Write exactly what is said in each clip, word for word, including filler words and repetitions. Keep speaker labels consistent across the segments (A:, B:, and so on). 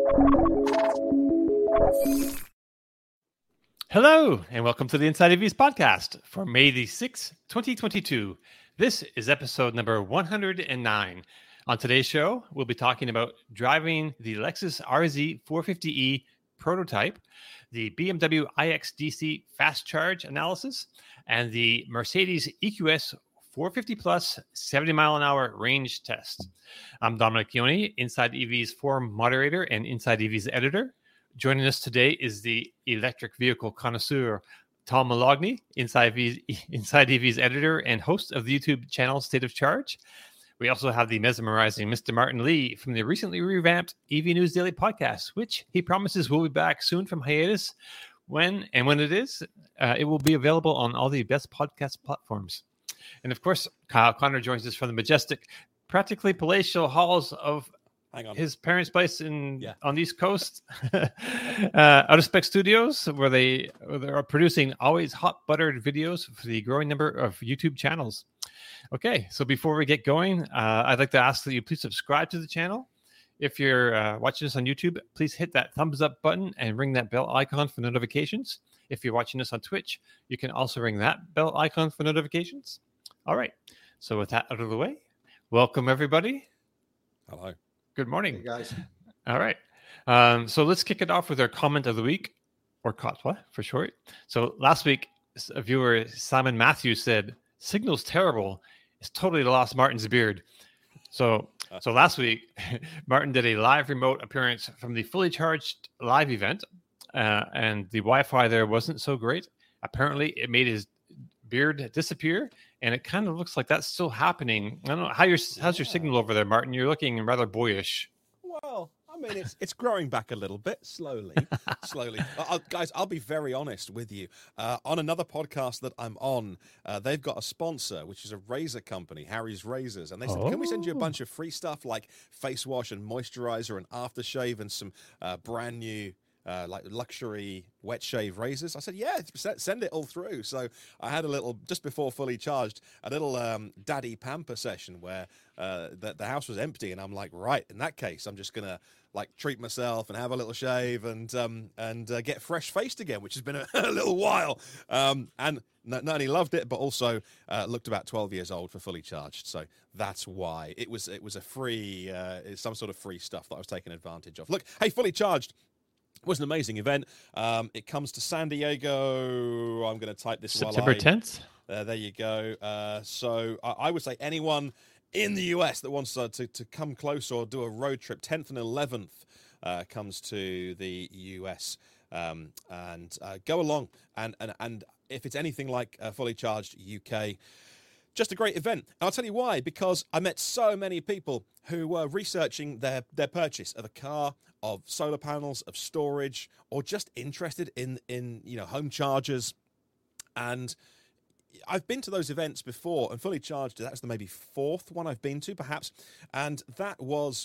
A: Hello, and welcome to the Inside E Vs podcast for May the sixth, twenty twenty-two. This is episode number one hundred nine. On today's show, we'll be talking about driving the Lexus R Z four fifty E prototype, the B M W iX D C fast charge analysis, and the Mercedes E Q S four fifty plus seventy mile an hour range test. I'm Dominic Chioni, Inside E V's forum moderator and Inside E V's editor. Joining us today is the electric vehicle connoisseur, Tom Moloughney, Inside E V's, Inside E V's editor and host of the YouTube channel State of Charge. We also have the mesmerizing Mister Martin Lee from the recently revamped E V News Daily podcast, which he promises will be back soon from hiatus. When and when it is, uh, it will be available on all the best podcast platforms. And of course, Kyle Connor joins us from the majestic, practically palatial halls of
B: Hang on.
A: his parents' place in
B: Yeah.
A: on the East Coast, uh, Out of Spec Studios, where they, where they are producing always hot buttered videos for the growing number of YouTube channels. Okay, so before we get going, uh, I'd like to ask that you please subscribe to the channel. If you're uh, watching us on YouTube, please hit that thumbs up button and ring that bell icon for notifications. If you're watching us on Twitch, you can also ring that bell icon for notifications. All right, so with that out of the way, welcome everybody.
B: Hello.
A: Good morning,
C: Hey guys.
A: All right. Um, so let's kick it off with our comment of the week, or C O T W A for short. So last week, a viewer, Simon Matthews, said, "Signal's terrible. It's totally lost Martin's beard." So, so last week, Martin did a live remote appearance from the Fully Charged live event, uh, and the Wi-Fi there wasn't so great. Apparently, it made his beard disappear, and it kind of looks like that's still happening. I don't know how your how's your signal over there, Martin? You're looking rather boyish.
B: Well, I mean, it's it's growing back a little bit, slowly, slowly. I'll, guys, I'll be very honest with you. Uh, on another podcast that I'm on, uh, they've got a sponsor, which is a razor company, Harry's Razors, and they said,
A: Oh.
B: "Can we send you a bunch of free stuff like face wash and moisturizer and aftershave and some uh, brand new." Uh, like luxury wet shave razors?" I said, "Yeah, send it all through." So I had a little, just before Fully Charged, a little um, daddy pamper session where uh, the, the house was empty, and I'm like, right, in that case, I'm just gonna like treat myself and have a little shave and um, and uh, get fresh faced again, which has been a, a little while. Um, and not, not only loved it, but also uh, looked about twelve years old for Fully Charged. So that's why it was it was a free, uh, it's some sort of free stuff that I was taking advantage of. Look, hey, Fully Charged. It was an amazing event. Um, it comes to San Diego. I'm going to type this
A: September
B: while I,
A: tenth.
B: Uh, there you go. Uh, so I, I would say anyone in the U S that wants uh, to, to come close or do a road trip, tenth and eleventh uh, comes to the U S um, and uh, go along. And, and, and if it's anything like uh, Fully Charged U K, just a great event. And I'll tell you why, because I met so many people who were researching their, their purchase of a car, of solar panels, of storage, or just interested in, in you know, home chargers. And I've been to those events before, and Fully Charged, that's the maybe fourth one I've been to, perhaps. And that was,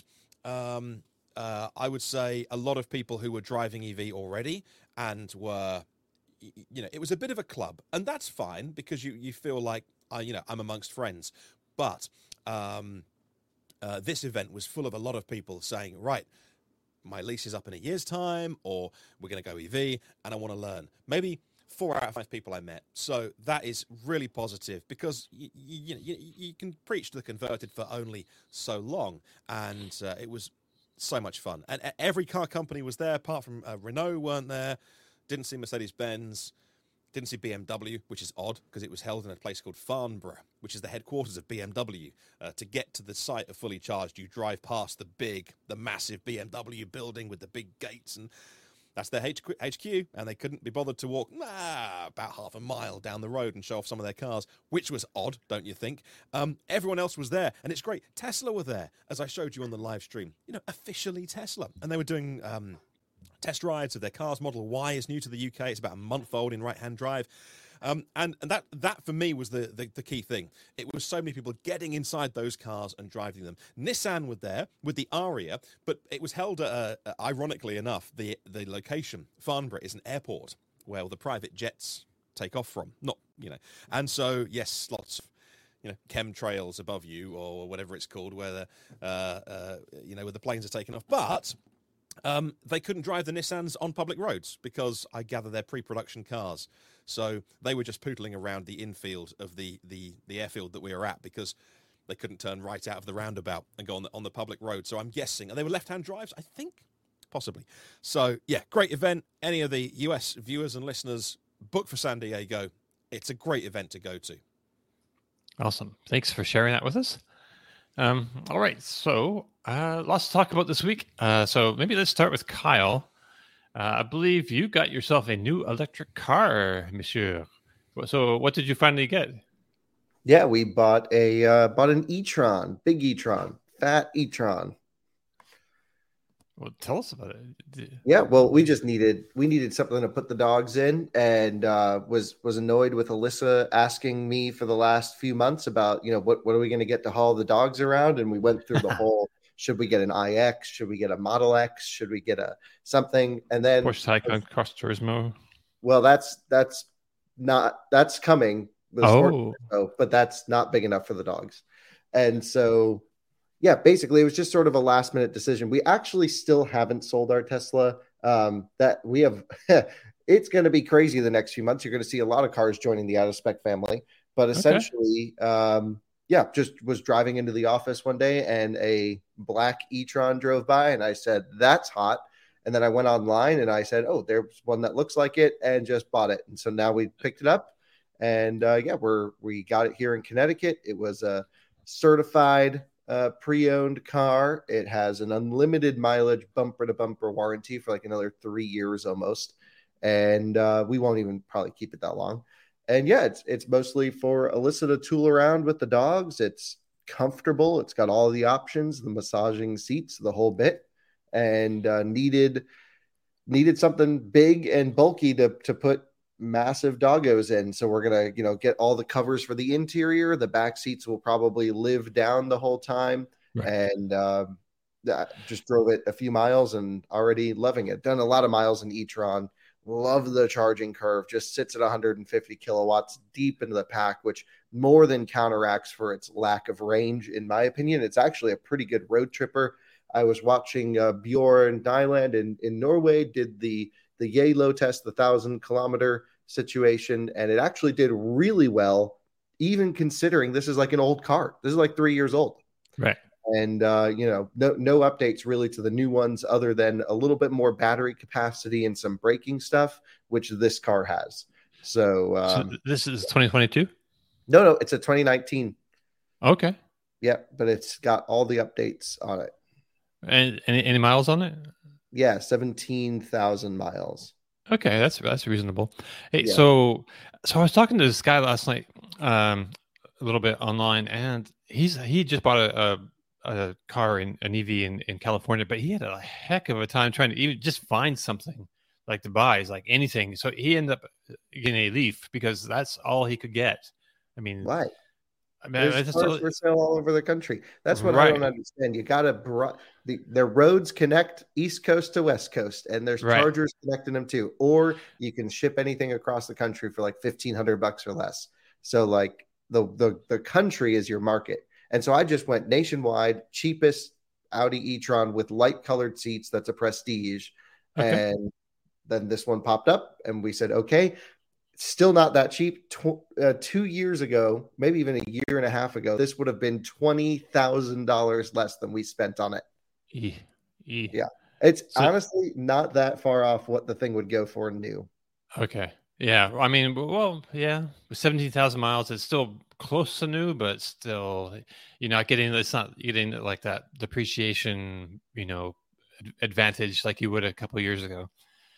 B: um, uh, I would say, a lot of people who were driving E V already and were, you know, it was a bit of a club. And that's fine, because you, you feel like, uh, you know, I'm amongst friends. But um, uh, this event was full of a lot of people saying, right, my lease is up in a year's time, or we're going to go E V, and I want to learn. Maybe four out of five people I met. So that is really positive, because you, you, you, you can preach to the converted for only so long, and uh, it was so much fun. And every car company was there, apart from uh, Renault weren't there. Didn't see Mercedes-Benz. Didn't see B M W, which is odd, because it was held in a place called Farnborough, which is the headquarters of B M W. Uh, to get to the site of Fully Charged, you drive past the big, the massive B M W building with the big gates, and that's their H Q, and they couldn't be bothered to walk nah, about half a mile down the road and show off some of their cars, which was odd, don't you think? Um, everyone else was there, and it's great. Tesla were there, as I showed you on the live stream. You know, officially Tesla. And they were doing Um, test rides of their cars. Model Y is new to the U K. It's about a month old in right-hand drive. Um, and, and that, that, for me, was the, the, the key thing. It was so many people getting inside those cars and driving them. Nissan were there with the Aria, but it was held at, uh, ironically enough, the, the location, Farnborough, is an airport where all the private jets take off from. Not, you know. And so, yes, lots of, you know, chemtrails above you, or whatever it's called, where the, uh, uh, you know, where the planes are taking off. But Um, they couldn't drive the Nissans on public roads because I gather they're pre-production cars. So they were just pootling around the infield of the, the, the airfield that we were at because they couldn't turn right out of the roundabout and go on the, on the public road. So I'm guessing, and they were left-hand drives, I think, possibly. So, yeah, great event. Any of the U S viewers and listeners, book for San Diego. It's a great event to go to.
A: Awesome. Thanks for sharing that with us. Um, all right. So uh, lots to talk about this week. Uh, so maybe let's start with Kyle. Uh, I believe you got yourself a new electric car, monsieur. So what did you finally get?
C: Yeah, we bought a uh, bought an e-tron, big e-tron, fat e-tron.
A: Well, tell us about it.
C: Yeah, well, we just needed we needed something to put the dogs in, and uh, was was annoyed with Alyssa asking me for the last few months about, you know, what what are we going to get to haul the dogs around, and we went through the whole. Should we get an I X? Should we get a Model X? Should we get a something? And then
A: Porsche Taycan Cross Turismo.
C: Well, that's that's not that's coming. The
A: oh,
C: sport, but that's not big enough for the dogs, and so. Yeah, basically, it was just sort of a last minute decision. We actually still haven't sold our Tesla. Um, that we have, it's going to be crazy the next few months. You're going to see a lot of cars joining the out of spec family. But essentially, okay. um, yeah, just was driving into the office one day and a black e-tron drove by, and I said, "That's hot." And then I went online and I said, "Oh, there's one that looks like it," and just bought it. And so now we picked it up, and uh, yeah, we're we got it here in Connecticut. It was a certified. Uh, pre-owned car. It has an unlimited mileage bumper to bumper warranty for like another three years almost, and uh, we won't even probably keep it that long. And yeah, it's it's mostly for Alyssa to tool around with the dogs. It's comfortable. It's got all the options, the massaging seats, the whole bit, and uh, needed needed something big and bulky to to put massive doggos in. So we're gonna, you know, get all the covers for the interior. The back seats will probably live down the whole time. Right. And uh, just drove it a few miles and already loving it. Done a lot of miles in e-tron. Love the charging curve. Just sits at one hundred fifty kilowatts deep into the pack, which more than counteracts for its lack of range, in my opinion. It's actually a pretty good road tripper. I was watching uh, Bjorn Nyland in, in Norway did the the Yalo test, the thousand kilometer situation, and it actually did really well, even considering this is like an old car. This is like three years old.
A: Right.
C: And, uh, you know, no, no updates really to the new ones other than a little bit more battery capacity and some braking stuff, which this car has. So, um,
A: so this is twenty twenty-two?
C: No, no, it's a twenty nineteen.
A: Okay.
C: Yeah, but it's got all the updates on it.
A: And any, any miles on it?
C: Yeah, seventeen thousand miles.
A: Okay, that's that's reasonable. Hey,
C: Yeah.
A: so so I was talking to this guy last night, um, a little bit online, and he's he just bought a a, a car in an E V in, in California, but he had a heck of a time trying to even just find something like to buy, is like anything. So he ended up getting a Leaf because that's all he could get. I mean,
C: Right.
A: I mean,
C: There's
A: I just,
C: cars for sale all over the country. That's what
A: Right.
C: I don't understand. You got to bro- the their roads connect East Coast to West Coast, and there's
A: Right.
C: chargers connecting them too. Or you can ship anything across the country for like fifteen hundred bucks or less. So like the the the country is your market. And so I just went nationwide, cheapest Audi e-tron with light colored seats. That's a Prestige,
A: Okay.
C: and then this one popped up, and we said okay. Still not that cheap. Tw- uh, two years ago, maybe even a year and a half ago, this would have been twenty thousand dollars less than we spent on it.
A: E, e.
C: Yeah. It's
A: So-
C: honestly not that far off what the thing would go for new.
A: Okay. Yeah. I mean, well, yeah, with seventeen thousand miles, it's still close to new, but still, you're not getting, it's not getting like that depreciation, you know, ad- advantage like you would a couple of years ago.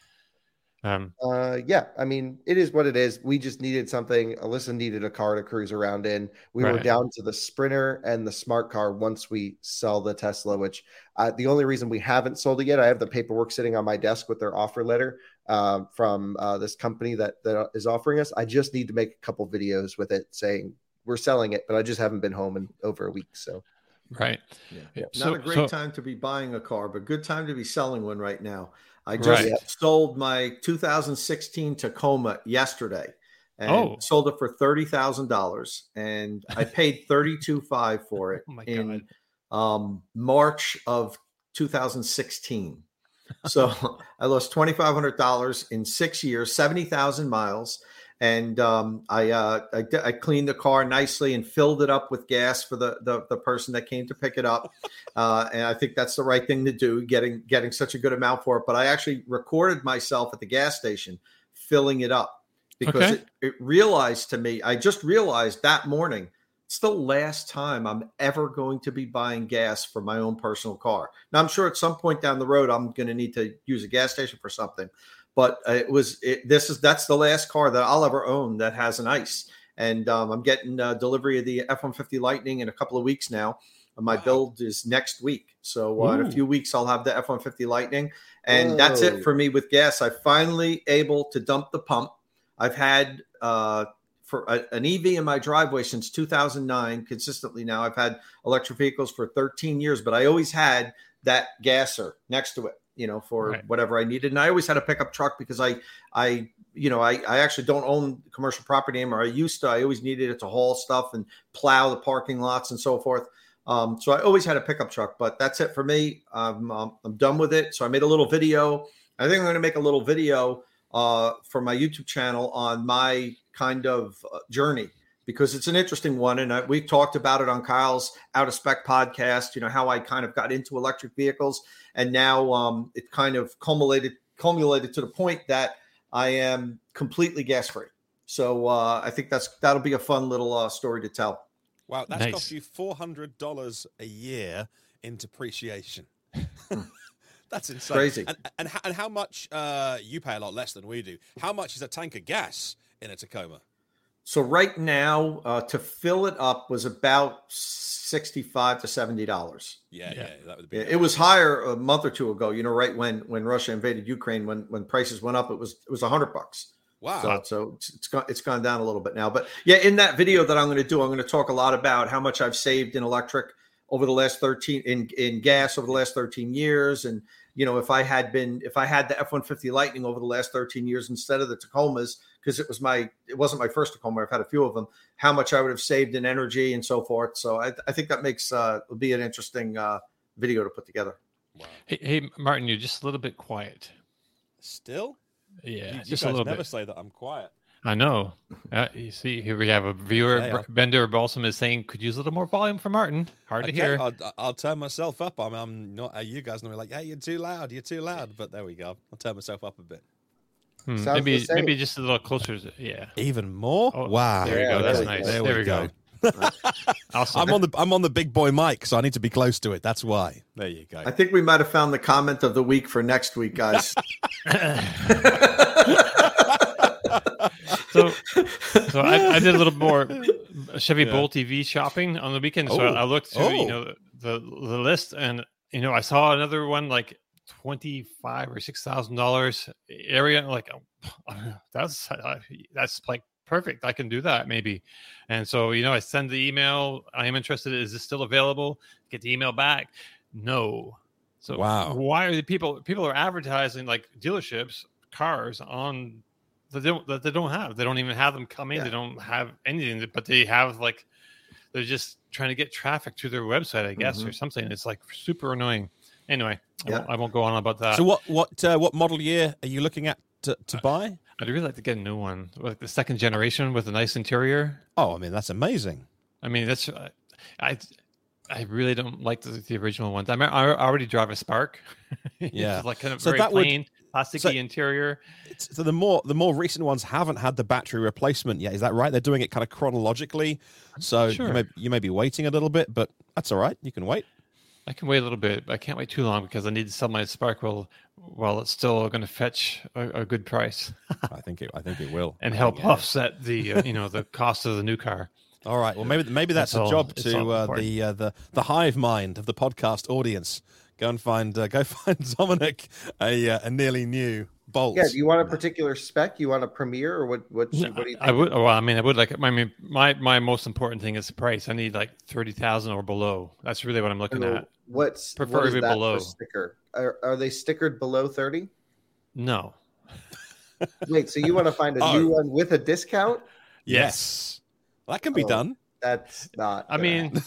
A: Um,
C: Uh, yeah, I mean, it is what it is. We just needed something. Alyssa needed a car to cruise around in. We were
A: Right.
C: down to the Sprinter and the Smart Car once we sell the Tesla, which uh, the only reason we haven't sold it yet, I have the paperwork sitting on my desk with their offer letter um, from uh, this company that, that is offering us. I just need to make a couple videos with it saying we're selling it, but I just haven't been home in over a week. So,
A: right.
D: Yeah.
A: Yeah.
D: Not
A: So-
D: a great
A: so-
D: time to be buying a car, but good time to be selling one right now. I just
A: Right.
D: sold my two thousand sixteen Tacoma yesterday and
A: Oh.
D: sold it for thirty thousand dollars. And I paid thirty-two five for it
A: Oh my
D: in um, March of two thousand sixteen. So I lost twenty-five hundred dollars in six years, seventy thousand miles. And um, I, uh, I I cleaned the car nicely and filled it up with gas for the the, the person that came to pick it up. Uh, and I think that's the right thing to do, getting getting such a good amount for it. But I actually recorded myself at the gas station filling it up because
A: Okay.
D: it, it realized to me, I just realized that morning, it's the last time I'm ever going to be buying gas for my own personal car. Now, I'm sure at some point down the road, I'm going to need to use a gas station for something. But it was it, this is that's the last car that I'll ever own that has an ICE, and um, I'm getting uh, delivery of the F one fifty Lightning in a couple of weeks now. My
B: Wow.
D: build is next week, so uh, in a
A: Ooh.
D: few weeks I'll have the F one fifty Lightning, and that's
C: Whoa.
D: it for me with gas. I'm finally able to dump the pump. I've had uh, for a, an E V in my driveway since two thousand nine consistently. Now I've had electric vehicles for thirteen years, but I always had that gasser next to it, you know, for
A: Right.
D: whatever I needed. And I always had a pickup truck because I, I, you know, I, I actually don't own commercial property anymore. I used to, I always needed it to haul stuff and plow the parking lots and so forth. Um, so I always had a pickup truck, but that's it for me. Um, um, I'm done with it. So I made a little video. I think I'm going to make a little video uh, for my YouTube channel on my kind of uh, journey, because it's an interesting one. And I, we've talked about it on Kyle's Out of Spec podcast, you know, how I kind of got into electric vehicles. And now um, it kind of culminated, culminated to the point that I am completely gas free. So uh, I think that's, that'll be a fun little uh, story to tell.
B: Wow, that's
A: Nice.
B: cost you four hundred dollars a year in depreciation. That's insane.
D: Crazy.
B: And, and, how, and how much, uh, you pay a lot less than we do. How much is a tank of gas in a Tacoma?
D: So right now, uh, to fill it up was about sixty-five to seventy dollars.
B: Yeah,
A: Yeah.
B: yeah, that would be.
D: It was higher a month or two ago. You know, right when when Russia invaded Ukraine, when when prices went up, it was it was a hundred bucks.
B: Wow.
D: So, so it's, it's gone it's gone down a little bit now. But yeah, in that video that I'm going to do, I'm going to talk a lot about how much I've saved in electric over the last thirteen in in gas over the last thirteen years, and you know, if I had been if I had the F one fifty Lightning over the last thirteen years instead of the Tacomas, because it was my it wasn't my first Tacoma, I've had a few of them, how much I would have saved in energy and so forth. So I, I think that makes uh will be an interesting uh video to put together.
B: Wow.
A: Hey, hey, Martin, you're just a little bit quiet.
B: Still?
A: Yeah,
B: you, you
A: just a
B: guys
A: little
B: never
A: bit.
B: say that I'm quiet.
A: I know. Uh, you see, here we have a viewer.
B: Yeah, yeah.
A: Bender Balsam is saying, could use a little more volume for Martin. Hard to
B: Okay,
A: hear.
B: I'll, I'll turn myself up. I'm, I'm not. Uh, you guys know me like, hey, you're too loud. You're too loud. But there we go. I'll turn myself up a bit.
A: Hmm,
C: Sounds
A: maybe,
C: the same.
A: maybe just a little closer. To, yeah.
B: Even more.
A: Oh,
B: Wow.
A: There we
C: Yeah,
A: go. That's
C: there we
A: nice.
C: go.
A: There,
B: There
A: we
B: we
A: go. Awesome.
B: I'm on the I'm on the big boy mic, so I need to be close to it. That's why. There you go.
D: I think we might have found the comment of the week for next week, guys.
A: so, so I, I did a little more Chevy
B: Yeah.
A: Bolt E V shopping on the weekend. So
B: Oh.
A: I looked through, you
B: Oh.
A: know, the, the list, and you know, I saw another one like twenty five or six thousand dollars area. and Like, oh, that's uh, that's like perfect. I can do that maybe. And so, you know, I send the email. I am interested. Is this still available? Get the email back. No. So
B: Wow.
A: why are the people people are advertising like dealerships cars on that they don't that they don't have. They don't even have them come in.
D: Yeah.
A: They don't have anything, but they have like they're just trying to get traffic to their website, I guess,
D: Mhm.
A: or something. It's like super annoying. Anyway, I,
D: Yeah.
A: won't, I won't go on about that.
B: So what what uh, what model year are you looking at to, to buy?
A: I'd really like to get a new one, like the second generation with a nice interior.
B: Oh, I mean that's amazing.
A: I mean, that's I, I, I really don't like the, the original ones. I mean, I already drive a Spark. It's
B: Yeah.
A: like kind of
B: So
A: very
B: that would-
A: plain, plasticky
B: so-
A: interior.
B: It's, so the more the more recent ones haven't had the battery replacement yet. Is that right? They're doing it kind of chronologically. So
A: Sure.
B: you may you may be waiting a little bit, but that's all right. You can wait.
A: I can wait a little bit, but I can't wait too long because I need to sell my Spark while while it's still going to fetch a, a good price
B: I think it I think it will
A: and
B: I
A: help
B: think, yeah.
A: offset the uh, you know the cost of the new car.
B: All right. Well, maybe maybe that's,
A: That's
B: a
A: all-
B: job
A: it's
B: to
A: all
B: uh,
A: important.
B: the uh, the the hive mind of the podcast audience. Go and find uh, go find Dominic a uh, a nearly new Bolt.
C: Yeah, do you want a particular spec? You want a Premier, or what? What,
A: Yeah,
C: what do you think?
A: I would. Well, I mean, I would like. I mean, my my most important thing is the price. I need like thirty thousand or below. That's really what I'm looking
C: So
A: at.
C: What's what
A: Preferably
C: is that
A: below.
C: for sticker? Are, are they stickered below thirty?
A: No.
C: Wait, so you want to find a
B: Oh.
C: new one with a discount?
B: Yes, that can be
C: Oh.
B: done.
C: That's not.
A: I
C: gonna
A: mean,
C: happen.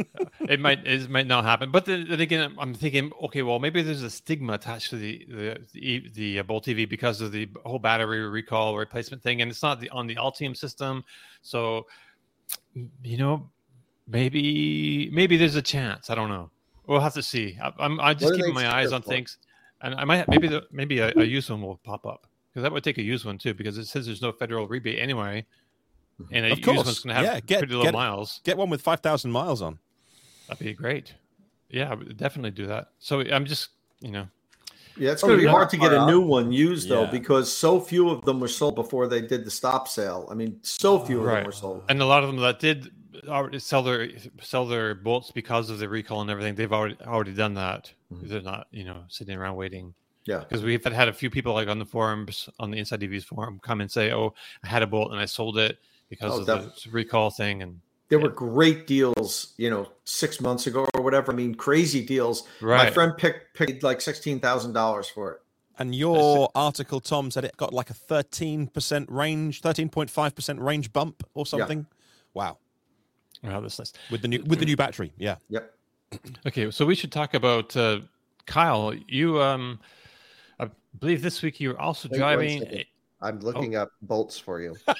A: it might it might not happen. But then, then again, I'm thinking, okay, well, maybe there's a stigma attached to the the the, the uh, Bolt E V because of the whole battery recall replacement thing, and it's not the on the Altium system. So, you know, maybe maybe there's a chance. I don't know. We'll have to see. I, I'm I just keeping my eyes on for? things, and I might maybe the, maybe a, a used one will pop up because that would take a used one too because it says there's no federal rebate anyway. And a
B: of
A: used
B: course.
A: one's going to have
B: yeah, get,
A: pretty low
B: get,
A: miles.
B: Get one with five thousand miles on.
A: That'd be great. Yeah, I would definitely do that. So I'm just, you know.
D: Yeah, it's going to be hard to get a new one used, though,
B: yeah.
D: because so few of them were sold before they did the stop sale. I mean, so few of
A: right.
D: them were sold.
A: And a lot of them that did already sell their sell their bolts because of the recall and everything, they've already already done that. Mm-hmm. They're not, you know, sitting around waiting.
D: Yeah,
A: because we've had a few people like on the forums, on the Inside E Vs forum, come and say, "Oh, I had a bolt and I sold it because oh, of the recall thing." And
D: there
A: yeah.
D: were great deals, you know, six months ago or whatever. I mean, crazy deals.
A: Right.
D: My friend picked picked like sixteen thousand dollars for it.
B: And your article, Tom, said it got like a thirteen percent range, thirteen point five percent range bump or something. Yeah. Wow.
A: Wow, that's nice.
B: With the new with the new battery, yeah.
D: Yep.
A: Okay, so we should talk about uh, Kyle. You, um, I believe this week you were also
C: Wait,
A: driving.
C: A, I'm looking oh. up bolts for you.
B: um,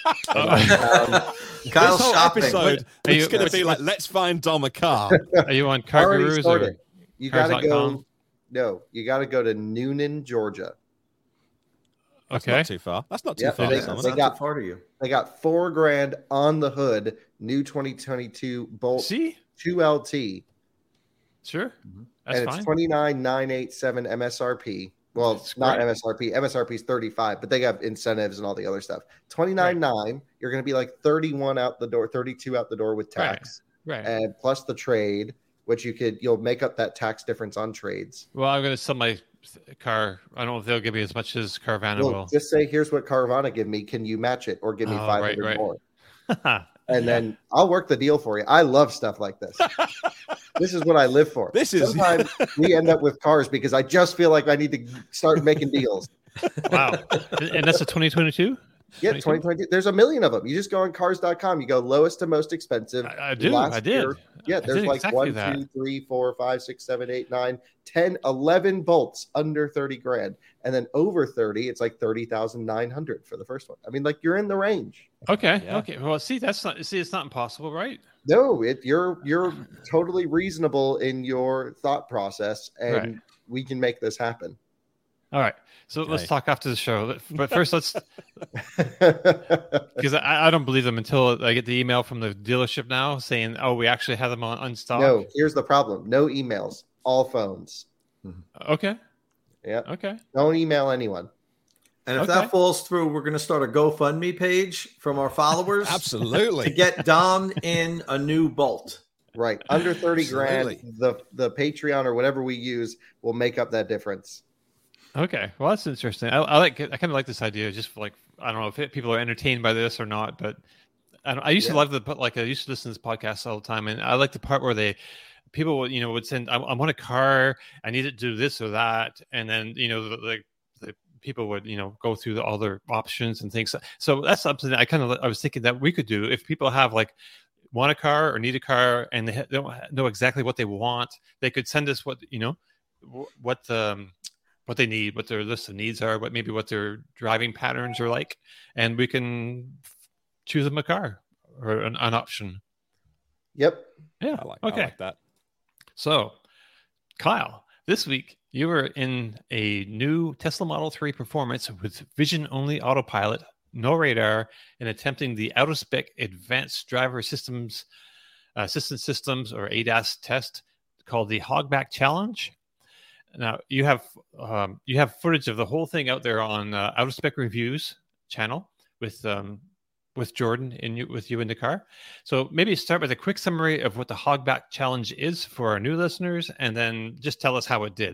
B: Kyle's shopping. Episode, what, it's going to be like, let's find Dom a car.
A: Are you on Car Gurus or
C: you got to go? No, you got to go to Noonan, Georgia.
B: That's
A: okay,
B: not too far. That's not too
C: yep,
B: far.
C: They,
B: That's
C: they
B: not
C: got
D: too far to you.
C: They got four grand on the hood. New twenty twenty-two Bolt
A: See?
C: two L T.
A: Sure,
C: mm-hmm.
A: that's
C: and
A: fine.
C: It's twenty-nine thousand nine hundred eighty-seven M S R P. Well, it's not great. M S R P. M S R P is thirty-five, but they have incentives and all the other stuff. twenty-nine nine right. You're going to be like thirty-one out the door, thirty-two out the door with tax,
A: right? right.
C: And plus the trade, which you could you'll make up that tax difference on trades.
A: Well, I'm going to sell my car. I don't know if they'll give me as much as Carvana
C: well,
A: will.
C: Just say, here's what Carvana give me. Can you match it or give me
A: oh,
C: five hundred
A: right, right.
C: more? And yeah. then I'll work the deal for you. I love stuff like this. This is what I live for.
B: This is
C: sometimes we end up with cars because I just feel like I need to start making deals.
A: Wow. And that's a twenty twenty-two?
C: Yeah, twenty twenty-two. There's a million of them. You just go on cars dot com. You go lowest to most expensive.
A: I, I do. I did.
C: Year, yeah, there's
A: did
C: like
A: exactly
C: one,
A: that.
C: two, three, four, five, six, seven, eight, nine, ten, eleven bolts under thirty grand. And then over thirty, it's like thirty thousand nine hundred for the first one. I mean, like you're in the range.
A: Okay.
B: Yeah.
A: Okay. Well, see, that's not, see, it's not impossible, right?
C: No, it you're you're totally reasonable in your thought process, and
A: right.
C: we can make this happen.
A: All right. So okay. let's talk after the show. But first, let's because I, I don't believe them until I get the email from the dealership now saying, "Oh, we actually have them on, on stock."
C: No, here's the problem: no emails, all phones.
A: Okay.
C: Yeah.
A: Okay.
C: Don't email anyone.
D: And if
A: okay.
D: that falls through, we're going to start a GoFundMe page from our followers.
B: Absolutely.
D: To get Dom in a new Bolt.
C: Right. Under thirty
B: Absolutely.
C: grand, the, the Patreon or whatever we use will make up that difference.
A: Okay. Well, that's interesting. I, I like, I kind of like this idea just for like, I don't know if it, people are entertained by this or not, but I, don't, I used yeah. to love the, like, I used to listen to this podcast all the time. And I like the part where they, people would, you know, would send, I, I want a car, I need to do this or that. And then, you know, the, the, the people would, you know, go through the other options and things. So that's something that I kind of, I was thinking that we could do if people have like, want a car or need a car and they don't know exactly what they want, they could send us what, you know, what, um, what they need, what their list of needs are, what maybe what their driving patterns are like. And we can choose them a car or an, an option.
C: Yep.
A: Yeah.
B: I like,
A: okay.
B: I like that.
A: So, Kyle, this week you were in a new Tesla Model three Performance with vision-only autopilot, no radar, and attempting the out-of-spec Advanced Driver Systems uh, Assistance Systems or A D A S test called the Hogback Challenge. Now you have um, you have footage of the whole thing out there on uh, Out-of-Spec Reviews channel with um, with Jordan in you, with you in the car. So maybe start with a quick summary of what the Hogback Challenge is for our new listeners, and then just tell us how it did.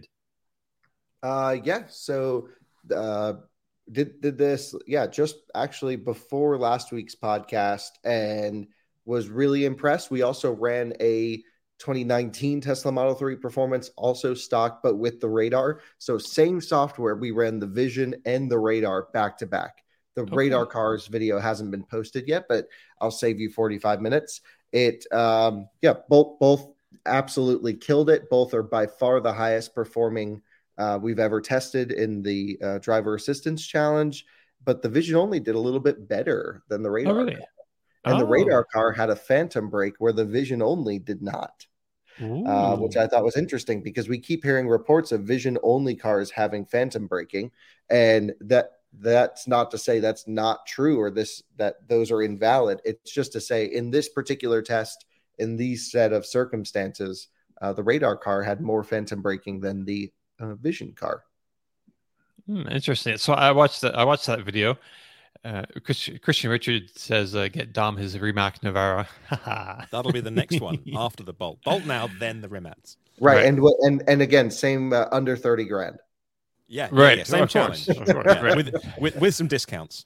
C: Uh, yeah. So uh, did did this? Yeah, just actually before last week's podcast, and was really impressed. We also ran a twenty nineteen Tesla Model three Performance, also stock, but with the radar. So same software, we ran the vision and the radar back to back. The okay. radar cars video hasn't been posted yet, but I'll save you forty-five minutes. It, um, yeah, both, both absolutely killed it. Both are by far the highest performing uh, we've ever tested in the uh, driver assistance challenge. But the Vision Only did a little bit better than the Radar.
A: Oh, really?
C: Car. And
A: oh.
C: the Radar car had a phantom brake where the Vision Only did not, uh, which I thought was interesting because we keep hearing reports of Vision Only cars having phantom braking, and that that's not to say that's not true or this that those are invalid. It's just to say in this particular test, in these set of circumstances, uh, the Radar car had more phantom braking than the uh, Vision car.
A: Hmm, interesting. So I watched that. I watched that video. Uh, Christian, Christian Richard says, uh, "Get Dom his Rimac Navara."
B: That'll be the next one after the Bolt. Bolt now, then the Rimats.
C: Right,
A: Right.
C: and and and again, same uh, under thirty grand.
B: Yeah,
A: Right.
B: yeah, yeah, same
A: Of course,
B: challenge.
A: of course,
B: Yeah,
A: right.
B: with, with with some discounts.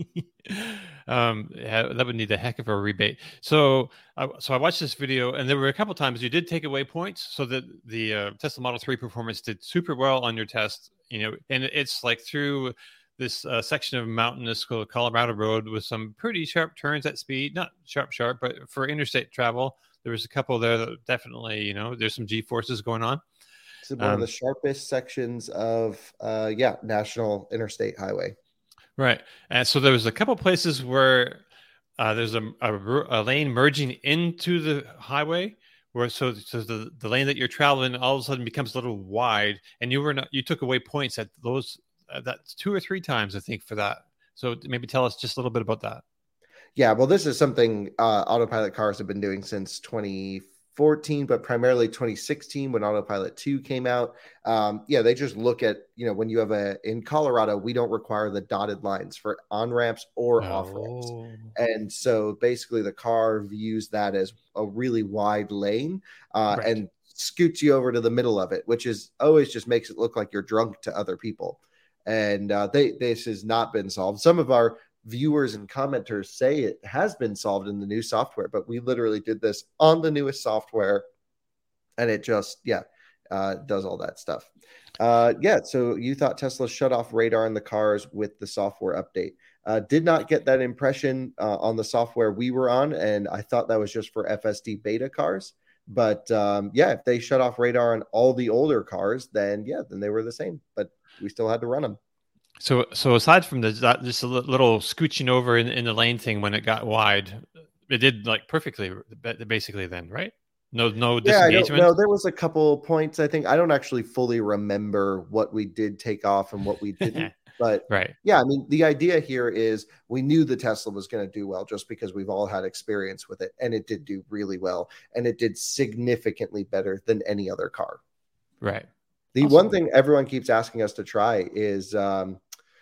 A: um, yeah, that would need a heck of a rebate. So, uh, so I watched this video, and there were a couple times you did take away points, so that the uh, Tesla Model three performance did super well on your test. You know, and it's like through this uh, section of mountainous Colorado road with some pretty sharp turns at speed, not sharp, sharp, but for interstate travel, there was a couple there that definitely, you know, there's some G forces going on.
C: It's one
A: Um,
C: of the sharpest sections of, uh, yeah, National Interstate Highway.
A: Right. And so there was a couple places where uh, there's a, a, a lane merging into the highway where so, so the, the lane that you're traveling all of a sudden becomes a little wide, and you were not, you took away points at those uh, that's two or three times, I think, for that. So maybe tell us just a little bit about that.
C: Yeah, well, this is something uh, autopilot cars have been doing since twenty fourteen, but primarily twenty sixteen when Autopilot two came out. Um, yeah, they just look at, you know, when you have a, in Colorado, we don't require the dotted lines for on-ramps or off-ramps.
A: Oh.
C: And so basically the car views that as a really wide lane uh,
A: Right.
C: and scoots you over to the middle of it, which is always just makes it look like you're drunk to other people. And uh, they this has not been solved. Some of our viewers and commenters say it has been solved in the new software, but we literally did this on the newest software, and it just, yeah, uh, does all that stuff. Uh, yeah, so you thought Tesla shut off radar in the cars with the software update. Uh, did not get that impression uh, on the software we were on, and I thought that was just for F S D beta cars. But um, yeah, if they shut off radar on all the older cars, then yeah, then they were the same, but we still had to run them.
A: So, so aside from the, that, just a li- little scooching over in, in the lane thing when it got wide, it did like perfectly, ba- basically. Then, right? No, no
C: Yeah, I
A: disengagement.
C: don't know. There was a couple points. I think I don't actually fully remember what we did take off and what we didn't. But
A: Right.
C: yeah, I mean, the idea here is we knew the Tesla was going to do well just because we've all had experience with it, and it did do really well, and it did significantly better than any other car.
A: Right.
C: The
A: Awesome.
C: one thing everyone keeps asking us to try is um,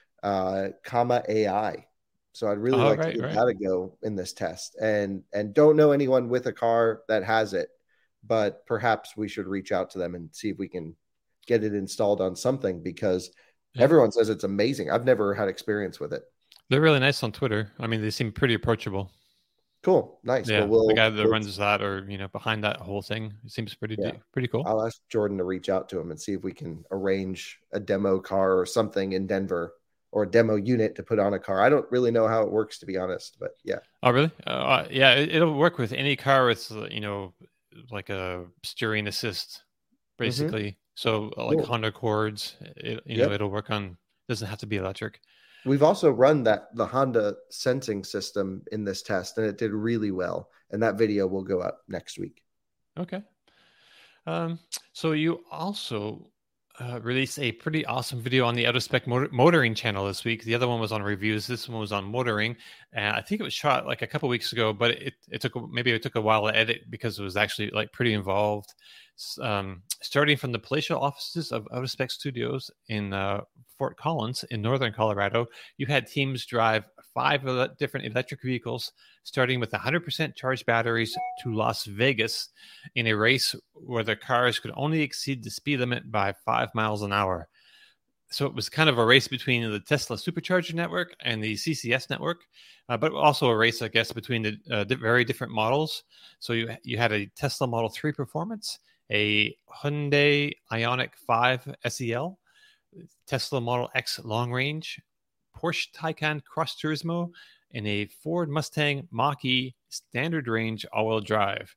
C: uh, comma A I. So I'd really
A: Oh,
C: like
A: right,
C: to give
A: right.
C: that a go in this test, and and don't know anyone with a car that has it, but perhaps we should reach out to them and see if we can get it installed on something, because
A: Yeah.
C: everyone says it's amazing. I've never had experience with it.
A: They're really nice on Twitter. I mean, they seem pretty approachable.
C: Cool, nice.
A: Yeah,
C: Well, we'll,
A: the guy that
C: we'll-
A: runs that, or you know, behind that whole thing, it seems pretty
C: Yeah.
A: pretty cool.
C: I'll ask Jordan to reach out to him and see if we can arrange a demo car or something in Denver, or a demo unit to put on a car. I don't really know how it works, to be honest, but yeah.
A: Oh, really? Uh, yeah, it, it'll work with any car with uh, you know, like a steering assist, basically. So uh, like
C: Cool.
A: Honda Accords, it, you
C: Yep.
A: know, it'll work on. Doesn't have to be electric.
C: We've also run that the Honda sensing system in this test, and it did really well. And that video will go up next week.
A: Okay. Um, so you also uh, released a pretty awesome video on the Out of Spec motor- Motoring channel this week. The other one was on reviews. This one was on motoring. And I think it was shot like a couple weeks ago, but it, it took maybe it took a while to edit because it was actually like pretty involved. S- Um, starting from the palatial offices of Out of Spec Studios in uh, Fort Collins in northern Colorado, you had teams drive five ele- different electric vehicles, starting with one hundred percent charged batteries to Las Vegas in a race where the cars could only exceed the speed limit by five miles an hour. So it was kind of a race between the Tesla Supercharger network and the C C S network, uh, but also a race, I guess, between the uh, di- very different models. So you you had a Tesla Model three Performance, a Hyundai Ioniq five S E L, Tesla Model X Long Range, Porsche Taycan Cross Turismo, and a Ford Mustang Mach-E Standard Range all-wheel drive.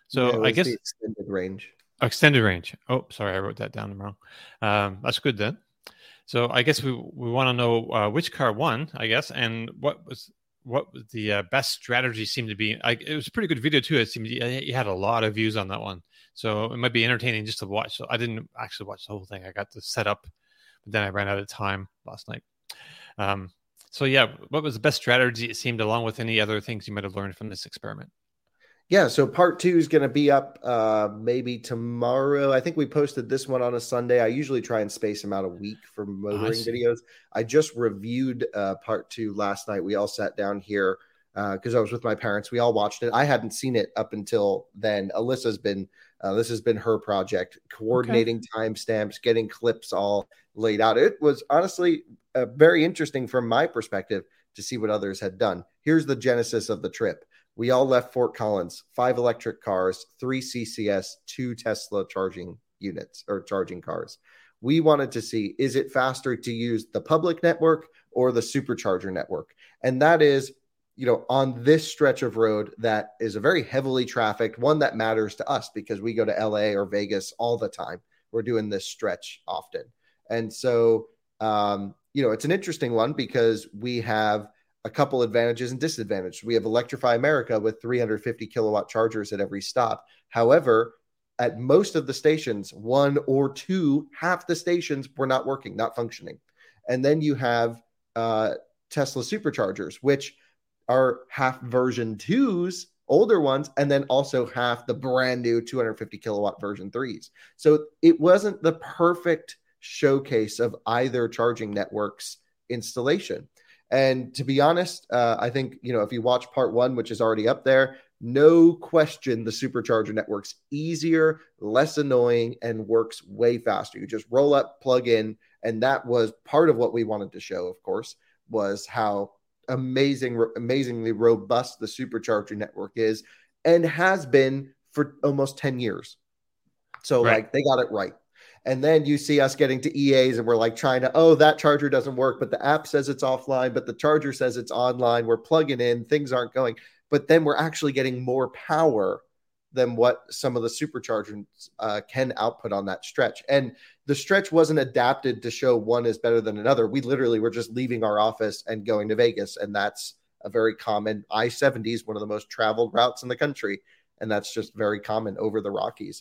A: So
C: Yeah, it
A: I
C: was
A: guess
C: the extended range.
A: extended range. Oh, sorry, I wrote that down wrong. Um, that's good then. So I guess we we want to know uh, which car won, I guess, and what was what was the uh, best strategy seemed to be. I, it was a pretty good video too. It seemed you had a lot of views on that one, so it might be entertaining just to watch. So I didn't actually watch the whole thing. I got to set up, but then I ran out of time last night. Um, so yeah, what was the best strategy? It seemed, along with any other things you might have learned from this experiment.
C: Yeah, so part two is going to be up uh, maybe tomorrow. I think we posted this one on a Sunday. I usually try and space them out a week for motoring
A: see.
C: videos. I just reviewed uh, part two last night. We all sat down here because uh, I was with my parents. We all watched it. I hadn't seen it up until then. Alyssa's been uh, this has been her project, coordinating okay. timestamps, getting clips all laid out. It was honestly uh, very interesting from my perspective to see what others had done. Here's the genesis of the trip. We all left Fort Collins, five electric cars, three C C S, two Tesla charging units or charging cars. We wanted to see, is it faster to use the public network or the supercharger network? And that is, you know, on this stretch of road that is a very heavily trafficked, one that matters to us because we go to L A or Vegas all the time. We're doing this stretch often. And so, um, you know, it's an interesting one because we have a couple advantages and disadvantages. We have Electrify America with three hundred fifty kilowatt chargers at every stop. However, at most of the stations, one or two, half the stations were not working, not functioning. And then you have uh, Tesla superchargers, which are half version twos, older ones, and then also half the brand new two hundred fifty kilowatt version threes. So it wasn't the perfect showcase of either charging network's installation. And to be honest, uh, I think, you know, if you watch part one, which is already up there, no question the supercharger network's easier, less annoying, and works way faster. You just roll up, plug in, and that was part of what we wanted to show, of course, was how amazing, amazingly robust the supercharger network is and has been for almost ten years. So, right. like, they got it right. And then you see us getting to E As and we're like trying to, oh, that charger doesn't work, but the app says it's offline, but the charger says it's online. We're plugging in, things aren't going. But then we're actually getting more power than what some of the superchargers uh, can output on that stretch. And the stretch wasn't adapted to show one is better than another. We literally were just leaving our office and going to Vegas. And that's a very common I seventy is one of the most traveled routes in the country. And that's just very common over the Rockies.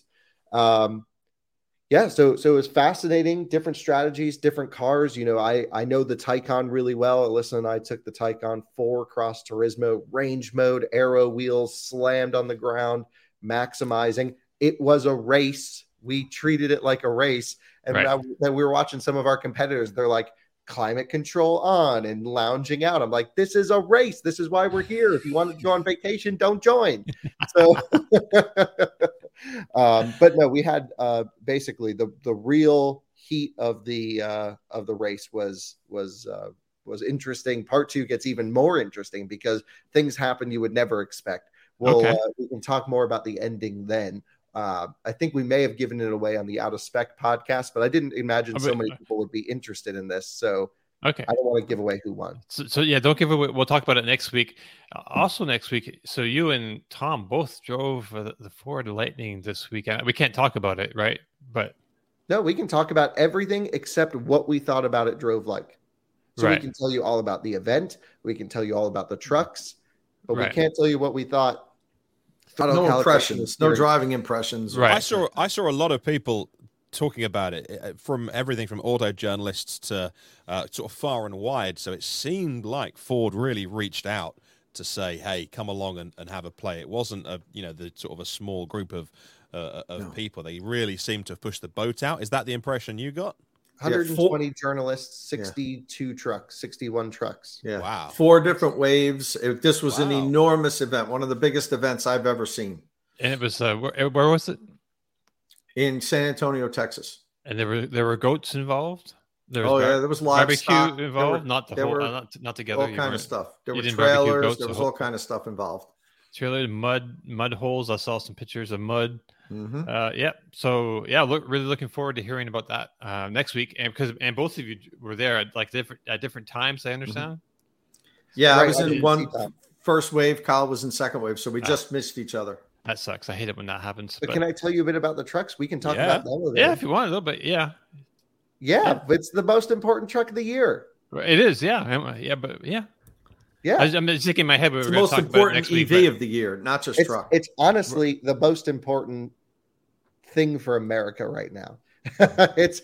C: Um, Yeah, so so it was fascinating, different strategies, different cars. You know, I, I know the Taycan really well. Alyssa and I took the Taycan four across Turismo, range mode, aero wheels, slammed on the ground, maximizing. It was a race. We treated it like a race. And right. then we were watching some of our competitors. They're like, climate control on and lounging out. I'm like, this is a race. This is why we're here. If you want to go on vacation, don't join. So, um, but no, we had uh, basically the the real heat of the uh, of the race was was uh, was interesting. Part two gets even more interesting because things happen you would never expect. Well, okay. uh, we can talk more about the ending then. Uh, I think we may have given it away on the Out of Spec podcast, but I didn't imagine so many people would be interested in this. So
A: okay,
C: I don't want to give away who won.
A: So, so yeah, don't give away. We'll talk about it next week. Uh, also next week. So you and Tom both drove uh, the Ford Lightning this weekend. We can't talk about it, right? But
C: no, we can talk about everything except what we thought about it drove like. So right. we can tell you all about the event. We can tell you all about the trucks, but right. we can't tell you what we thought.
D: No impressions, no driving impressions.
B: Right. I saw I saw a lot of people talking about it, from everything from auto journalists to uh, sort of far and wide. So it seemed like Ford really reached out to say, "Hey, come along and, and have a play." It wasn't a you know the sort of a small group of uh, of no. people. They really seemed to have pushed the boat out. Is that the impression you got?
C: one hundred twenty yeah, journalists, sixty-two yeah. trucks, sixty-one trucks.
D: Yeah.
B: Wow.
D: Four different waves. It, this was wow. an enormous event, one of the biggest events I've ever seen.
A: And it was, uh, where, where was it?
D: In San Antonio, Texas.
A: And there were there were goats involved? There was
D: oh,
A: bar-
D: yeah, there was livestock.
A: Barbecue involved?
D: Were,
A: not the whole,
D: were
A: uh, not, not together.
D: All kind of stuff. There were trailers. Goats, there was all kind of stuff involved.
A: Trailer, mud, mud holes. I saw some pictures of mud.
D: Mm-hmm.
A: Uh, yeah. So yeah, look, really looking forward to hearing about that uh, next week. And because and both of you were there at like different at different times. I understand.
D: Mm-hmm. Yeah,
C: right,
D: I was
C: I
D: in one first wave. Kyle was in second wave, so we just uh, missed each other.
A: That sucks. I hate it when that happens.
C: But,
A: But,
C: can I tell you a bit about the trucks? We can talk
B: Yeah.
C: about them. a little
A: yeah,
C: bit.
A: if you want a little bit, yeah,
C: Yeah, it's the most important truck of the year.
A: it is. Yeah, I'm- yeah, but yeah,
C: Yeah,
A: I was, I'm just thinking in my head. We
D: It's
A: were
D: the
A: going
D: most
A: to talk about it
D: important
A: next
D: E
A: week.
D: V
A: but-
D: of the year, not just
C: it's
D: truck.
C: it's honestly the most important thing for America right now. It's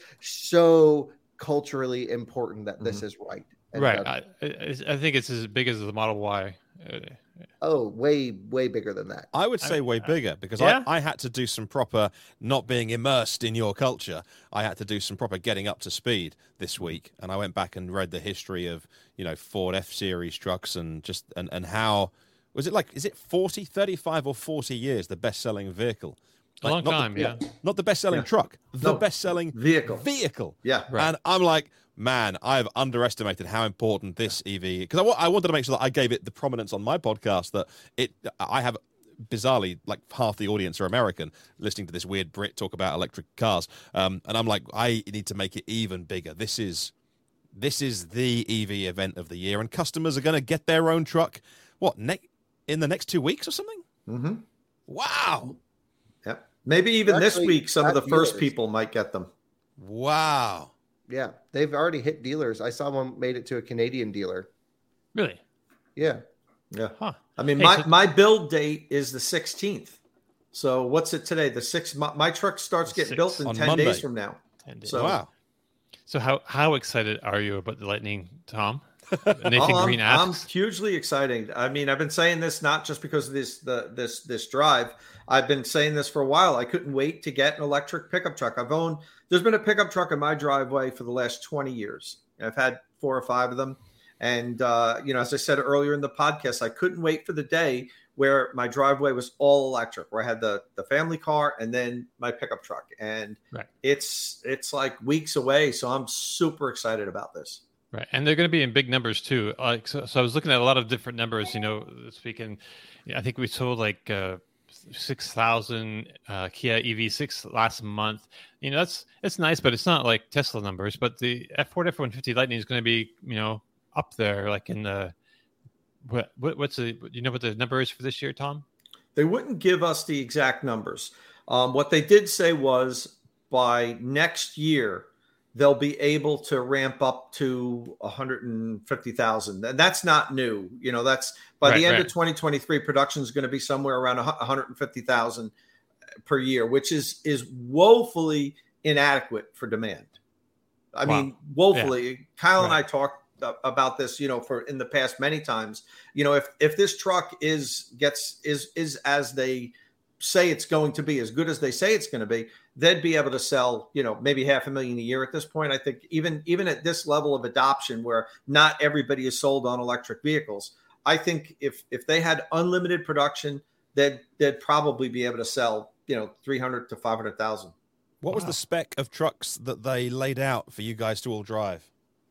C: so culturally important that this is right. and
A: right.
C: done.
A: I, I I think it's as big as the Model Y. Uh,
C: Oh, way way bigger than that.
B: I would say
A: I-
B: way bigger because
A: yeah?
B: I, I had to do some proper, not being immersed in your culture, I had to do some proper getting up to speed this week. And I went back and read the history of, you know, Ford F-Series trucks and just, and, and how, was it like, is it forty, thirty-five or forty years, the best-selling vehicle?
A: A long
B: not the-
A: time, yeah.
B: Not the best-selling
D: Yeah.
B: truck, the
D: No.
B: best-selling
D: Vehicle.
B: vehicle.
D: Yeah.
A: Right.
B: And I'm like, man, I've underestimated how important this E V, because I, wa- I wanted to make sure that I gave it the prominence on my podcast that it, I have bizarrely like half the audience are American listening to this weird Brit talk about electric cars. Um, and I'm like, I need to make it even bigger. This is, this is the E V event of the year, and customers are going to get their own truck. What, ne- in the next two weeks or something?
D: Mm-hmm.
B: Wow.
D: Yep. Maybe even this
C: Actually,
D: week, some of the
C: at
D: first
C: dealers.
D: people might get them.
B: Wow.
C: Yeah, they've already hit dealers. I saw one made it to a Canadian dealer.
A: really?
C: Yeah,
D: Yeah.
A: Huh.
D: I mean,
A: Hey,
D: my,
A: so-
D: my build date is the sixteenth. So what's it today? The sixth. My, my truck starts getting
A: Six.
D: built in
B: On
D: ten
B: Monday.
D: days from now.
A: And,
D: So-
B: Wow.
A: So how how excited are you about the Lightning, Tom? Nathan
D: Oh,
A: Green
D: I'm, I'm
A: asks.
D: hugely excited. I mean, I've been saying this not just because of this the this this drive. I've been saying this for a while. I couldn't wait to get an electric pickup truck. I've owned. There's been a pickup truck in my driveway for the last twenty years. I've had four or five of them, and uh, you know, as I said earlier in the podcast, I couldn't wait for the day where my driveway was all electric, where I had the the family car and then my pickup truck, and
A: Right.
D: it's it's like weeks away. So I'm super excited about this.
A: Right, and they're going to be in big numbers too. Like, so, so I was looking at a lot of different numbers. You know, this weekend, I think we sold like uh, six thousand uh, Kia E V six last month. You know, that's it's nice, but it's not like Tesla numbers. But the F Ford F one fifty Lightning is going to be, you know, up there, like in the what, what what's the you know what the number is for this year, Tom?
D: They wouldn't give us the exact numbers. Um, what they did say was by next year, they'll be able to ramp up to one hundred fifty thousand. And that's not new. You know, that's by
A: Right,
D: the end
A: right.
D: of twenty twenty-three, production is going to be somewhere around one hundred fifty thousand per year, which is is woefully inadequate for demand. I
A: Wow.
D: mean, woefully. Kyle and
A: Right.
D: I talked a- about this, you know, for in the past many times. You know, if if this truck is gets is is as they say it's going to be, as good as they say it's going to be, they'd be able to sell, you know, maybe half a million a year at this point. I think even even at this level of adoption, where not everybody is sold on electric vehicles, I think if if they had unlimited production, they'd they'd probably be able to sell, you know, three hundred to five hundred thousand.
B: What was
A: Wow.
B: the spec of trucks that they laid out for you guys to all drive?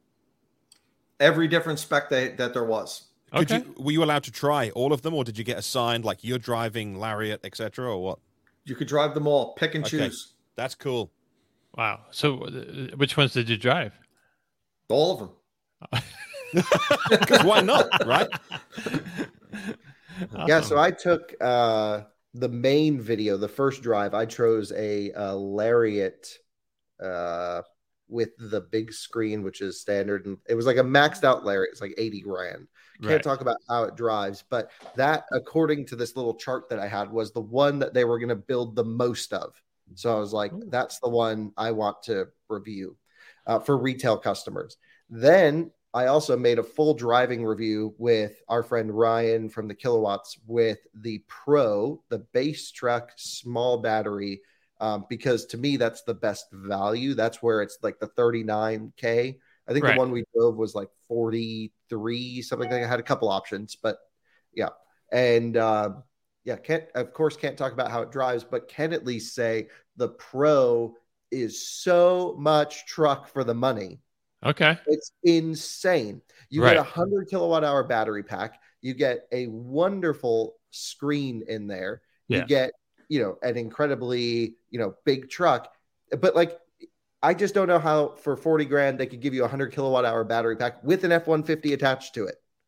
D: Every different spec they, that there was.
B: Could
A: Okay.
B: you, were you allowed to try all of them, or did you get assigned like you're driving Lariat, et cetera, or what?
D: You could drive them all, pick and
B: Okay.
D: choose.
B: That's cool.
A: Wow. So uh, which ones did you drive?
D: All of them.
B: Because why not, right?
C: yeah. So I took uh, the main video, the first drive. I chose a, uh Lariat uh, with the big screen, which is standard, and it was like a maxed out Lariat. It's like eighty grand. Can't
A: Right.
C: talk about how it drives, but that, according to this little chart that I had, was the one that they were going to build the most of. So I was like,
A: Ooh.
C: that's the one I want to review uh, for retail customers. Then I also made a full driving review with our friend Ryan from the Kilowatts with the Pro, the base truck, small battery, um, because to me, that's the best value. That's where it's like the thirty-nine K. I think
A: Right.
C: the one we drove was like forty-three, something like that. I had a couple options, but yeah. And uh, yeah, can't, of course, can't talk about how it drives, but can at least say the Pro is so much truck for the money.
A: Okay.
C: It's insane. You
A: Right.
C: get a one hundred kilowatt hour battery pack. You get a wonderful screen in there. You
A: Yeah.
C: get, you know, an incredibly, you know, big truck. But like, I just don't know how for forty grand they could give you a one hundred kilowatt hour battery pack with an F one fifty attached to it.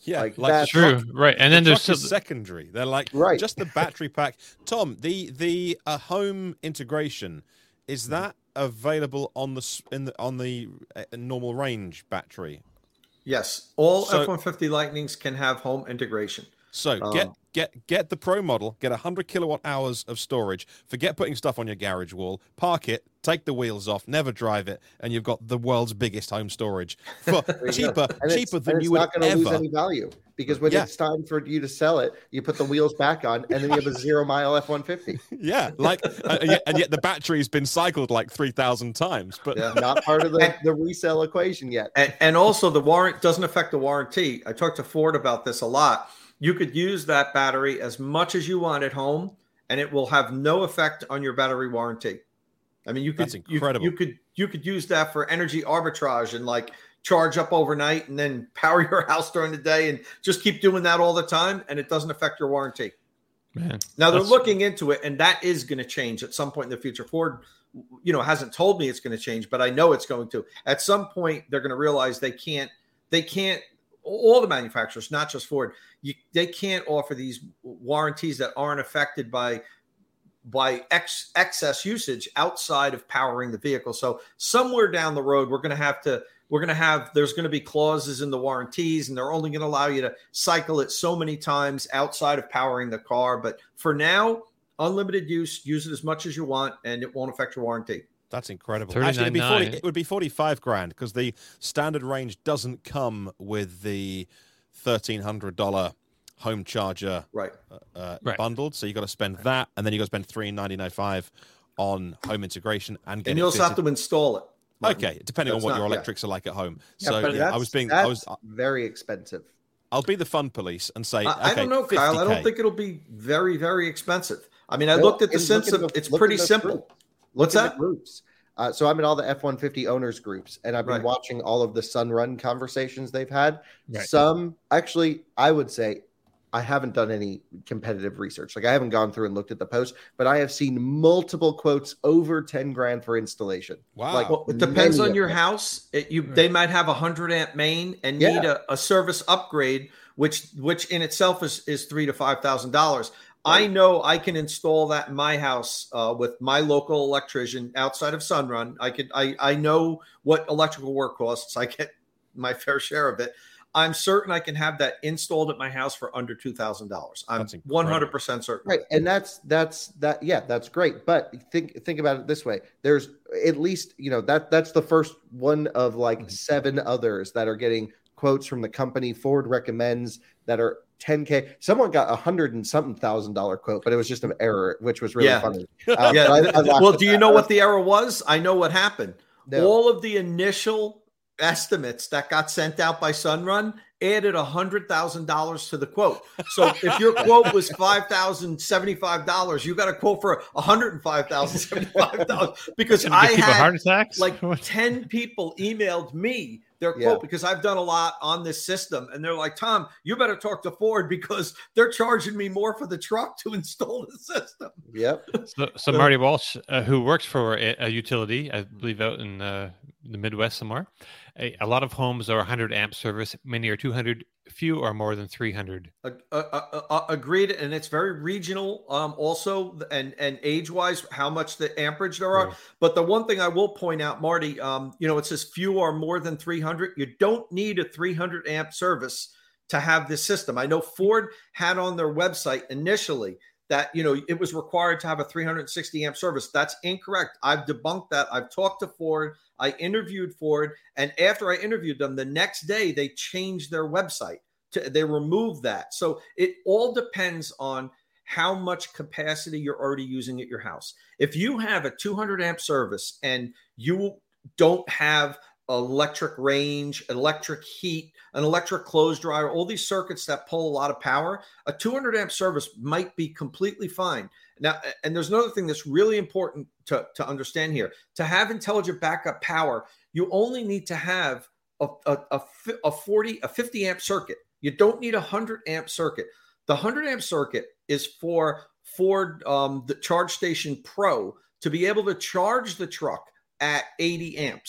B: Yeah,
C: like,
B: like
C: that's
A: True, right? And then
B: the
A: there's
B: truck is
A: still,
B: secondary. They're like
C: Right.
B: just the battery pack. Tom, the the uh, home integration, is that available on the s- in the on the uh, normal range battery?
D: Yes, all
B: So-
D: F one fifty Lightnings can have home integration.
B: So
D: Um,
B: get get get the Pro model, get one hundred kilowatt hours of storage. Forget putting stuff on your garage wall. Park it, take the wheels off, never drive it, and you've got the world's biggest home storage for
C: There you
B: cheaper
C: go. And it's-
B: cheaper than
C: and it's
B: you would
C: not going to lose
B: ever.
C: any value, because when
B: Yeah.
C: it's time for you to sell it, you put the wheels back on, and then you have a zero mile F one fifty.
B: Yeah, like uh, and, yet, and yet the battery's been cycled like three thousand times. But
D: Yeah.
C: Not part of the, the resale equation yet.
D: And, and also the warrant doesn't affect the warranty. I talked to Ford about this a lot. You could use that battery as much as you want at home, and it will have no effect on your battery warranty. I mean, you could
B: That's
D: you-
B: incredible.
D: You, could you could use that for energy arbitrage and like charge up overnight and then power your house during the day and just keep doing that all the time, and it doesn't affect your warranty.
A: man,
D: Now they're
A: that's-
D: looking into it, and that is going to change at some point in the future. Ford, you know, hasn't told me it's going to change, but I know it's going to. At some point, they're going to realize they can't. They can't. All the manufacturers, not just Ford, you, they can't offer these warranties that aren't affected by by ex, excess usage outside of powering the vehicle. So somewhere down the road, we're going to have to. We're going to have. There's going to be clauses in the warranties, and they're only going to allow you to cycle it so many times outside of powering the car. But for now, unlimited use, use it as much as you want, and it won't affect your warranty.
B: That's incredible. Actually, it'd be forty,
A: thirty-nine nine.
B: it would be forty-five grand because the standard range doesn't come with the thirteen hundred dollars home charger
D: Right.
B: uh,
A: Right.
B: bundled. So you got to spend that, and then you got to spend three ninety-nine five on home integration and get
D: And
B: it
D: you also have
B: fitted.
D: to install it. Martin.
B: Okay, depending
D: That's
B: on what
D: not-
B: your
D: yeah.
B: electrics are like at home.
C: Yeah,
B: So
C: but
B: yeah, I
C: that's-
B: was being, I was,
C: that's very expensive.
B: I'll be the fun police and say,
D: I, I
B: okay,
D: don't know, Kyle. I
B: fifty K.
D: don't think it'll be very, very expensive. I mean, I
C: No,
D: looked at the
C: and look
D: sense
C: at
D: of
C: the-
D: it's
C: look
D: pretty
C: at the
D: simple.
C: group.
D: What's
C: Look at
D: that?
C: the groups. Uh, so I'm in all the F one fifty owners groups, and I've been
D: Right.
C: watching all of the Sunrun conversations they've had.
A: Right.
C: Some, actually, I would say I haven't done any competitive research. Like I haven't gone through and looked at the post, but I have seen multiple quotes over ten grand for installation.
B: Wow.
C: Like,
D: Well, it depends
C: many
D: on
C: of
D: your
C: them.
D: house. It, you they might have a hundred amp main and
C: Yeah.
D: need a, a service upgrade, which which in itself is is three to five thousand dollars. I know I can install that in my house uh, with my local electrician outside of Sunrun. I could I I know what electrical work costs. I get my fair share of it. I'm certain I can have that installed at my house for under two thousand dollars. I'm
B: That's incredible.
D: one hundred percent certain.
C: Right, and that's that's that. Yeah, that's great. But think think about it this way: there's at least you know that that's the first one of like seven others that are getting quotes from the company. Ford recommends that are ten K. Someone got a hundred and something thousand dollar quote, but it was just an error, which was really
D: Yeah.
C: funny. Uh,
D: Yeah.
C: but I- I laughed
D: well,
C: at
D: do you
C: that.
D: know what the error was? I know what happened.
C: No.
D: All of the initial estimates that got sent out by Sunrun added one hundred thousand dollars to the quote. So if your quote was five thousand seventy-five dollars, you got a quote for one hundred five thousand seventy-five dollars because
A: Gonna
D: I
A: give people
D: had
A: heart attacks.
D: like ten people emailed me their
C: Yeah.
D: quote because I've done a lot on this system. And they're like, Tom, you better talk to Ford because they're charging me more for the truck to install the system.
C: Yep.
A: So, so Marty Walsh, uh, who works for a, a utility, I believe out in uh, the Midwest somewhere, a, a lot of homes are one hundred amp service. Many are two hundred. Few are more than three hundred.
D: Uh, uh, uh, uh, agreed, and it's very regional. Um, also, and and age wise, how much the amperage there are.
A: Right.
D: But the one thing I will point out, Marty, um, you know, it says few are more than three hundred. You don't need a three hundred amp service to have this system. I know Ford had on their website initially that, you know, it was required to have a three hundred sixty amp service. That's incorrect. I've debunked that. I've talked to Ford. I interviewed Ford. And after I interviewed them, the next day they changed their website. To, they removed that. So it all depends on how much capacity you're already using at your house. If you have a two hundred amp service and you don't have electric range, electric heat, an electric clothes dryer, all these circuits that pull a lot of power, a two hundred amp service might be completely fine. Now, and there's another thing that's really important to, to understand here. To have intelligent backup power, you only need to have a, a, a, a forty, a fifty amp circuit. You don't need a one hundred amp circuit. The one hundred amp circuit is for Ford, um, the Charge Station Pro, to be able to charge the truck at eighty amps.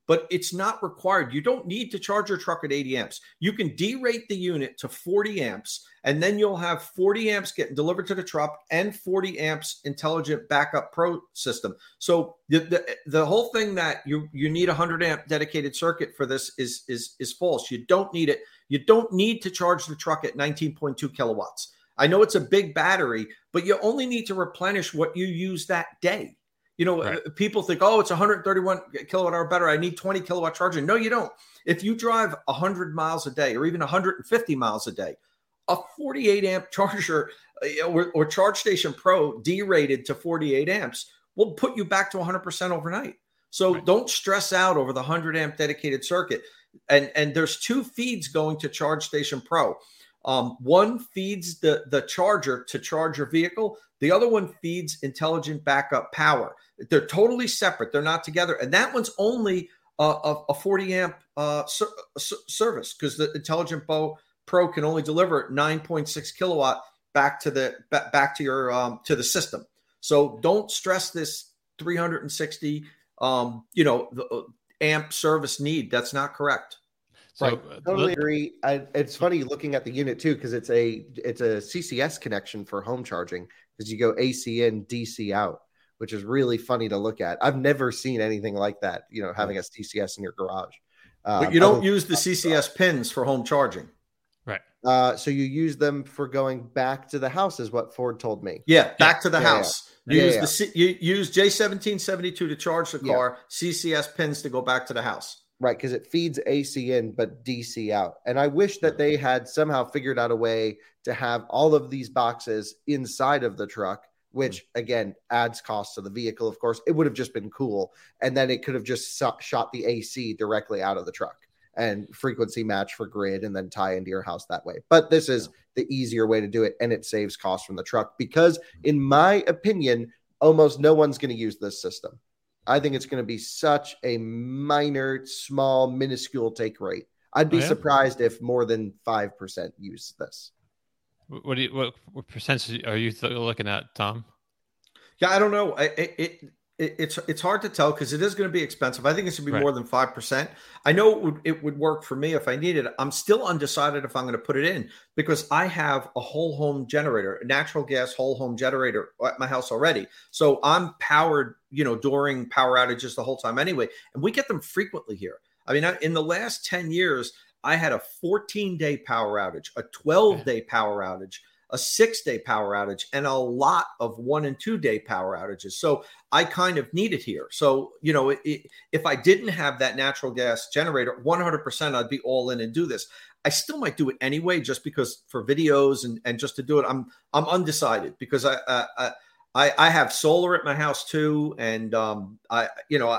D: but it's not required. You don't need to charge your truck at eighty amps. You can derate the unit to forty amps, and then you'll have forty amps getting delivered to the truck and forty amps Intelligent Backup Pro system. So the, the, the whole thing that you, you need a one hundred amp dedicated circuit for this is, is, is false. You don't need it. You don't need to charge the truck at nineteen point two kilowatts. I know it's a big battery, but you only need to replenish what you use that day. You know, right. People think, oh, it's one hundred thirty-one kilowatt hour battery. I need twenty kilowatt charging. No, you don't. If you drive one hundred miles a day or even one hundred fifty miles a day, a forty-eight amp charger or, or Charge Station Pro derated to forty-eight amps will put you back to one hundred percent overnight. So right. Don't stress out over the one hundred amp dedicated circuit. And, and there's two feeds going to Charge Station Pro. Um, one feeds the, the charger to charge your vehicle. The other one feeds Intelligent Backup Power. They're totally separate. They're not together. And that one's only a, a, a forty amp uh, ser- ser- service because the Intelligent Bo- Pro can only deliver nine point six kilowatt back to the ba- back to your um, to the system. So don't stress this three hundred sixty um, you know the, uh, amp service need. That's not correct.
C: So right. Totally agree. I, it's funny looking at the unit too, because it's a it's a C C S connection for home charging, because you go A C in, D C out, which is really funny to look at. I've never seen anything like that, you know, having a C C S in your garage.
D: Um, but you don't use the C C S pins for home charging.
A: Right.
C: Uh, so you use them for going back to the house is what Ford told me.
D: Yeah, back to the yeah, house.
C: Yeah.
D: Use
C: yeah,
D: the C- you use J seventeen seventy-two to charge the car, yeah. C C S pins to go back to the house.
C: Right, because it feeds A C in, but D C out. And I wish that they had somehow figured out a way to have all of these boxes inside of the truck, which, again, adds cost to the vehicle, of course. It would have just been cool. And then it could have just shot the A C directly out of the truck and frequency match for grid and then tie into your house that way. But this is the easier way to do it, and it saves cost from the truck because, in my opinion, almost no one's going to use this system. I think it's going to be such a minor, small, minuscule take rate. I'd be oh, yeah? surprised if more than five percent use this.
A: What do you, what, what percentage are you th- looking at, Tom?
D: Yeah, I don't know. I, it, it, it it's it's hard to tell because it is going to be expensive. I think it's going to be right. more than five percent. I know it would it would work for me if I needed it. I'm still undecided if I'm going to put it in because I have a whole home generator, a natural gas whole home generator at my house already. So I'm powered, you know, during power outages the whole time anyway. And we get them frequently here. I mean, in the last ten years, I had a fourteen day power outage, a twelve day power outage, a six day power outage, and a lot of one and two day power outages. So I kind of need it here. So, you know, it, it, if I didn't have that natural gas generator, one hundred percent I'd be all in and do this. I still might do it anyway, just because for videos and, and just to do it, I'm, I'm undecided because I, I, I, I have solar at my house too. And um, I, you know, I,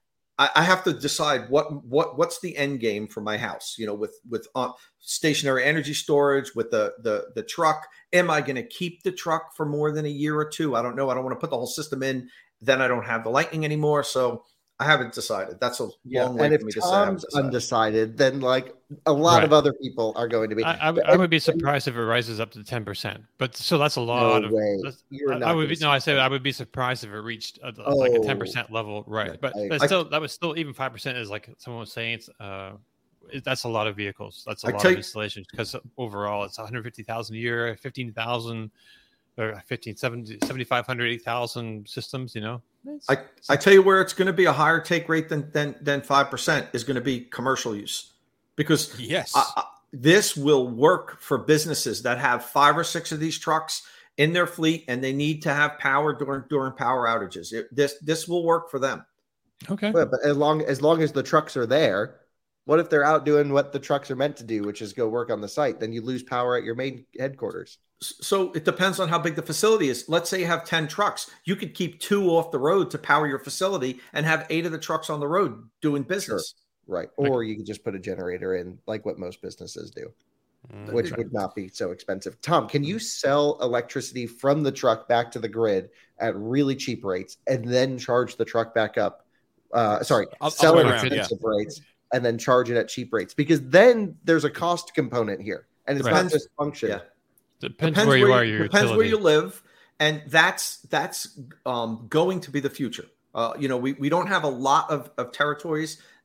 D: I have to decide what what what's the end game for my house, you know, with with uh, stationary energy storage, with the the the truck. Am I going to keep the truck for more than a year or two? I don't know. I don't want to put the whole system in. Then I don't have the Lightning anymore. So I haven't decided. That's a
C: yeah.
D: long way
C: and
D: for me
C: if
D: to
C: Tom's
D: say.
C: undecided, then like a lot
A: right.
C: of other people are going to be.
A: I, I, I would be surprised if it rises up to ten percent. But so that's a lot
C: no
A: of.
C: Way.
A: You're I, not I would be no. I said I would be surprised if it reached a, oh, like a ten percent level, right? But, I, but still, I, that was still even five percent is like someone was saying. It's uh, it, that's a lot of vehicles. That's a I lot of installations because overall it's one hundred fifty thousand a year, fifteen thousand. Or fifteen, seventy, seventy-five hundred, eight thousand systems, you know. It's,
D: I,
A: it's,
D: I tell you where it's going to be a higher take rate than than than five percent is going to be commercial use, because
B: yes,
D: I, I, this will work for businesses that have five or six of these trucks in their fleet and they need to have power during during power outages. It, this this will work for them.
A: Okay,
C: but, but as long as long as the trucks are there, what if they're out doing what the trucks are meant to do, which is go work on the site? Then you lose power at your main headquarters.
D: So it depends on how big the facility is. Let's say you have ten trucks. You could keep two off the road to power your facility and have eight of the trucks on the road doing business.
C: Sure. Right. Or you could just put a generator in like what most businesses do, mm, which right. would not be so expensive. Tom, can you sell electricity from the truck back to the grid at really cheap rates and then charge the truck back up? Uh, sorry, I'll, sell I'll it at expensive yeah. rates and then charge it at cheap rates, because then there's a cost component here and it's right. not just function.
D: Yeah.
A: Depends, depends where you are. Your
D: depends
A: utility.
D: where you live, and that's that's um, going to be the future. Uh, you know, we, we don't have a lot of, of territories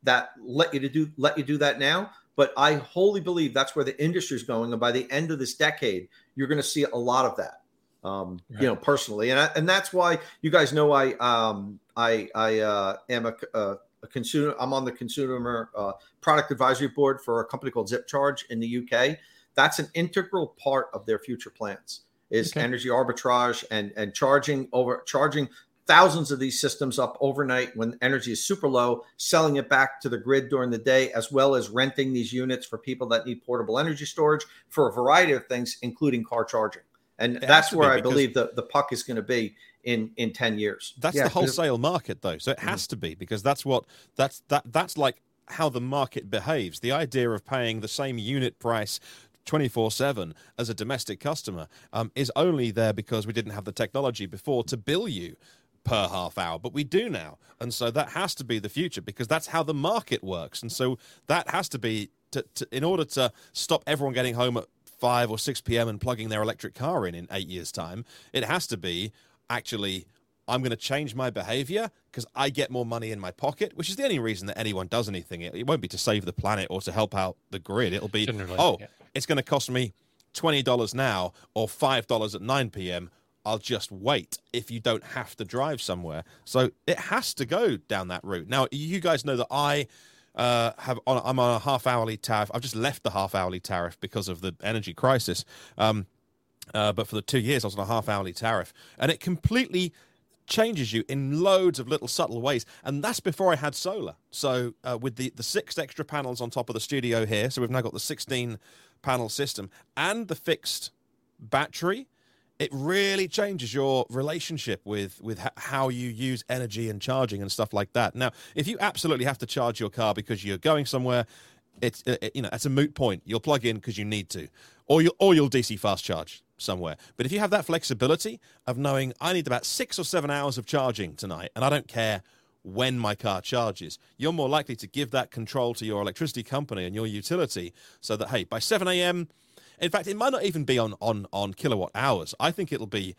D: that let you to do let you do that now. But I wholly believe that's where the industry is going, and by the end of this decade, you're going to see a lot of that. Um, right. You know, personally, and I, and that's why you guys know I um, I I uh, am a, a, a consumer. I'm on the consumer uh, product advisory board for a company called ZipCharge in the U K. That's an integral part of their future plans is okay. energy arbitrage and and charging over charging thousands of these systems up overnight when energy is super low, selling it back to the grid during the day, as well as renting these units for people that need portable energy storage for a variety of things, including car charging. And it that's where be I believe the, the puck is going to be in, in ten years.
B: That's yeah, the wholesale market, though. So it has mm-hmm. to be, because that's what that's that that's like how the market behaves. The idea of paying the same unit price twenty-four seven as a domestic customer um, is only there because we didn't have the technology before to bill you per half hour, but we do now. And so that has to be the future, because that's how the market works. And so that has to be to, to in order to stop everyone getting home at five or six p.m. and plugging their electric car in in eight years' time, it has to be actually, I'm going to change my behavior because I get more money in my pocket, which is the only reason that anyone does anything. It, it won't be to save the planet or to help out the grid. It'll be, Generally, oh, yeah. it's going to cost me twenty dollars now or five dollars at nine p.m. I'll just wait if you don't have to drive somewhere. So it has to go down that route. Now, you guys know that I uh, have on, I'm on a half hourly tariff. I've just left the half hourly tariff because of the energy crisis. Um, uh, but for the two years, I was on a half hourly tariff, and it completely changes you in loads of little subtle ways. And that's before I had solar. So uh, with the, the six extra panels on top of the studio here, so we've now got the sixteen panel system and the fixed battery, it really changes your relationship with, with how you use energy and charging and stuff like that. Now, if you absolutely have to charge your car because you're going somewhere, it's it, you know, that's a moot point. You'll plug in because you need to, or you'll, or you'll D C fast charge somewhere. But if you have that flexibility of knowing I need about six or seven hours of charging tonight, and I don't care when my car charges, you're more likely to give that control to your electricity company and your utility so that, hey, by seven a.m., in fact, it might not even be on, on, on kilowatt hours. I think it'll be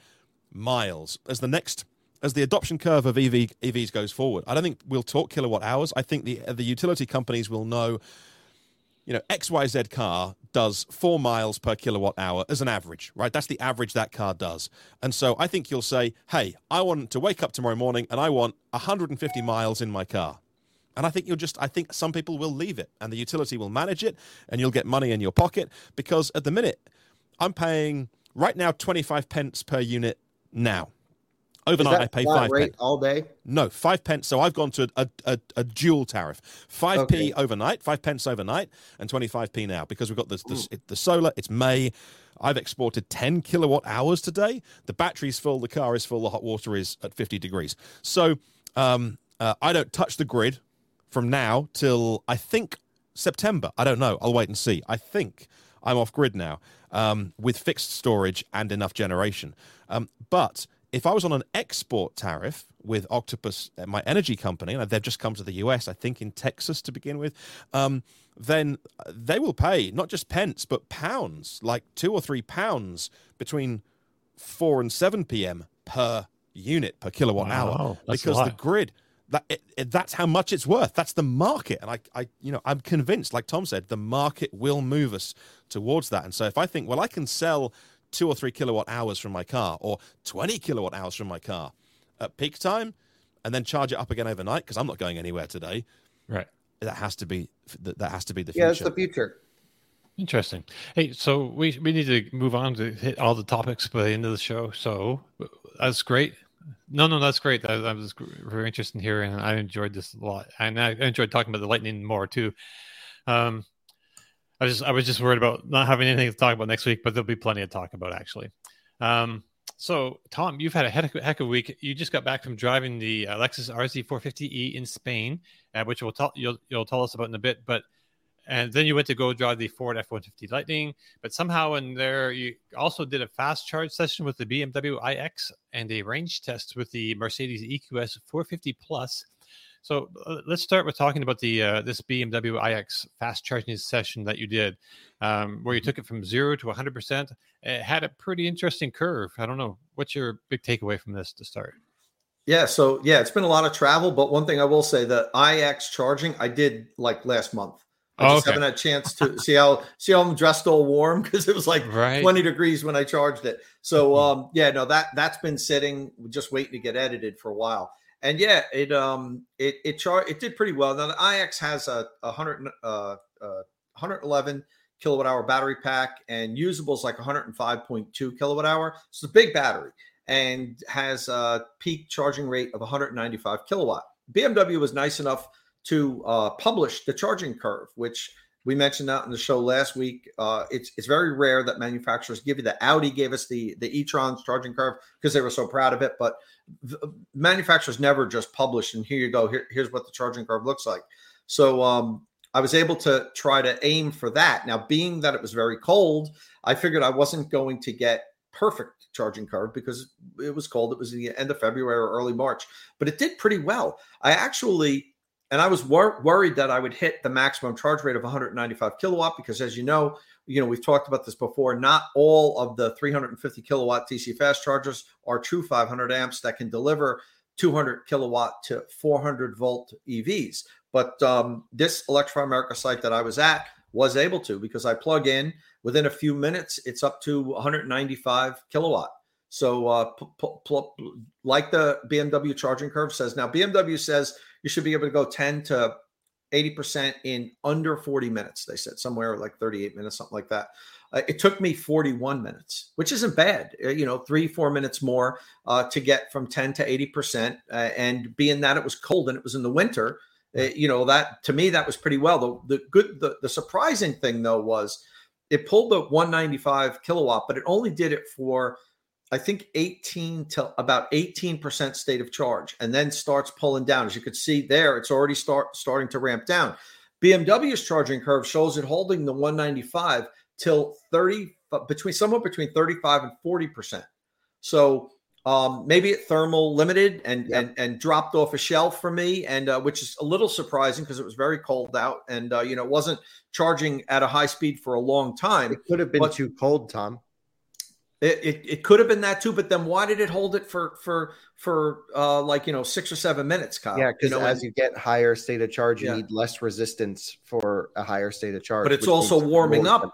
B: miles as the next, as the adoption curve of E V, E Vs goes forward. I don't think we'll talk kilowatt hours. I think the the utility companies will know, you know, X Y Z car does four miles per kilowatt hour as an average, right? That's the average that car does. And so I think you'll say, hey, I want to wake up tomorrow morning and I want one hundred fifty miles in my car. And I think you'll just, I think some people will leave it and the utility will manage it and you'll get money in your pocket, because at the minute I'm paying right now twenty-five pence per unit now. Overnight I pay five pence.
C: All day?
B: No, five pence. So I've gone to a, a, a dual tariff. five p
C: Okay.
B: overnight, five pence overnight, and twenty-five p now, because we've got the, the, the solar. It's May. I've exported ten kilowatt hours today. The battery's full, the car is full, the hot water is at fifty degrees. So um, uh, I don't touch the grid from now till I think September. I don't know. I'll wait and see. I think I'm off grid now um, with fixed storage and enough generation. Um, but if I was on an export tariff with Octopus, my energy company, and they've just come to the U S, I think in Texas to begin with, um, then they will pay not just pence, but pounds, like two or three pounds between four and seven p.m. per unit, per kilowatt
A: Wow,
B: hour,
A: that's
B: because
A: a lot.
B: the grid, that it, it, that's how much it's worth. That's the market. And I, I, you know, I'm convinced, like Tom said, the market will move us towards that. And so if I think, well, I can sell two or three kilowatt hours from my car or twenty kilowatt hours from my car at peak time and then charge it up again overnight, because I'm not going anywhere today.
A: Right.
B: That has to be, that has to be the
C: Yeah,
B: future.
C: it's the future.
A: Interesting. Hey, so we we need to move on to hit all the topics by the end of the show. So that's great. No, no, that's great. That, that was very interesting here, and I enjoyed this a lot. And I enjoyed talking about the Lightning more too. Um, I was just I was just worried about not having anything to talk about next week, but there'll be plenty to talk about actually. Um, so Tom, you've had a heck, heck of a week. You just got back from driving the uh, Lexus R Z four fifty E in Spain, uh, which we'll tell you'll you'll tell us about in a bit, but. And then you went to go drive the Ford F one fifty Lightning, but somehow in there you also did a fast charge session with the B M W iX and a range test with the Mercedes E Q S four fifty Plus. So uh, let's start with talking about the uh, this B M W iX fast charging session that you did, um, where you took it from zero to one hundred percent. It had a pretty interesting curve. I don't know. What's your big takeaway from this to start?
D: Yeah, so yeah, it's been a lot of travel, but one thing I will say, the I X charging I did like last month. I
A: Oh,
D: just
A: okay.
D: haven't had a chance to see how see how I'm dressed all warm because it was like
A: Right.
D: twenty degrees when I charged it. So um, yeah, no, that that's been sitting, just waiting to get edited for a while. And yeah, it um it it char- it did pretty well. Now the I X has a, a hundred uh, uh one hundred eleven kilowatt hour battery pack, and usable is like one hundred five point two kilowatt hour. So it's a big battery and has a peak charging rate of one hundred ninety-five kilowatt. B M W was nice enough to uh, publish the charging curve, which we mentioned that in the show last week. Uh, it's it's very rare that manufacturers give you the Audi gave us the the e-tron's charging curve because they were so proud of it, but the manufacturers never just publish and here you go, here, here's what the charging curve looks like. So um, I was able to try to aim for that. Now, being that it was very cold, I figured I wasn't going to get perfect charging curve because it was cold. It was the end of February or early March, but it did pretty well. I actually, and I was wor- worried that I would hit the maximum charge rate of one hundred ninety-five kilowatt because, as you know, you know we've talked about this before. Not all of the three hundred fifty kilowatt D C fast chargers are true five hundred amps that can deliver two hundred kilowatt to four hundred volt E Vs. But um, this Electrify America site that I was at was able to because I plug in. Within a few minutes, it's up to one hundred ninety-five kilowatt. So uh, p- p- p- like the B M W charging curve says, now B M W says you should be able to go ten to eighty percent in under forty minutes. They said somewhere like thirty-eight minutes, something like that. Uh, it took me forty-one minutes, which isn't bad. Uh, you know, three, four minutes more uh, to get from ten to eighty percent. Uh, and being that it was cold and it was in the winter, uh, you know, that to me, that was pretty well. The, the good, the, the surprising thing though, was it pulled the one hundred ninety-five kilowatt, but it only did it for, I think, eighteen to about eighteen percent state of charge, and then starts pulling down. As you could see there, it's already start starting to ramp down. B M W's charging curve shows it holding the one hundred ninety-five till thirty, between somewhere between thirty-five and forty percent. So um, maybe it thermal limited and, yep. and and dropped off a shelf for me, and uh, which is a little surprising because it was very cold out, and uh, you know, it wasn't charging at a high speed for a long time.
C: It could have been too cold, Tom.
D: It, it it could have been that too, but then why did it hold it for for for uh, like you know six or seven minutes, Kyle?
C: Yeah, because
D: you know,
C: as and, you get higher state of charge, you
D: yeah.
C: need less resistance for a higher state of charge.
D: But it's also warming up.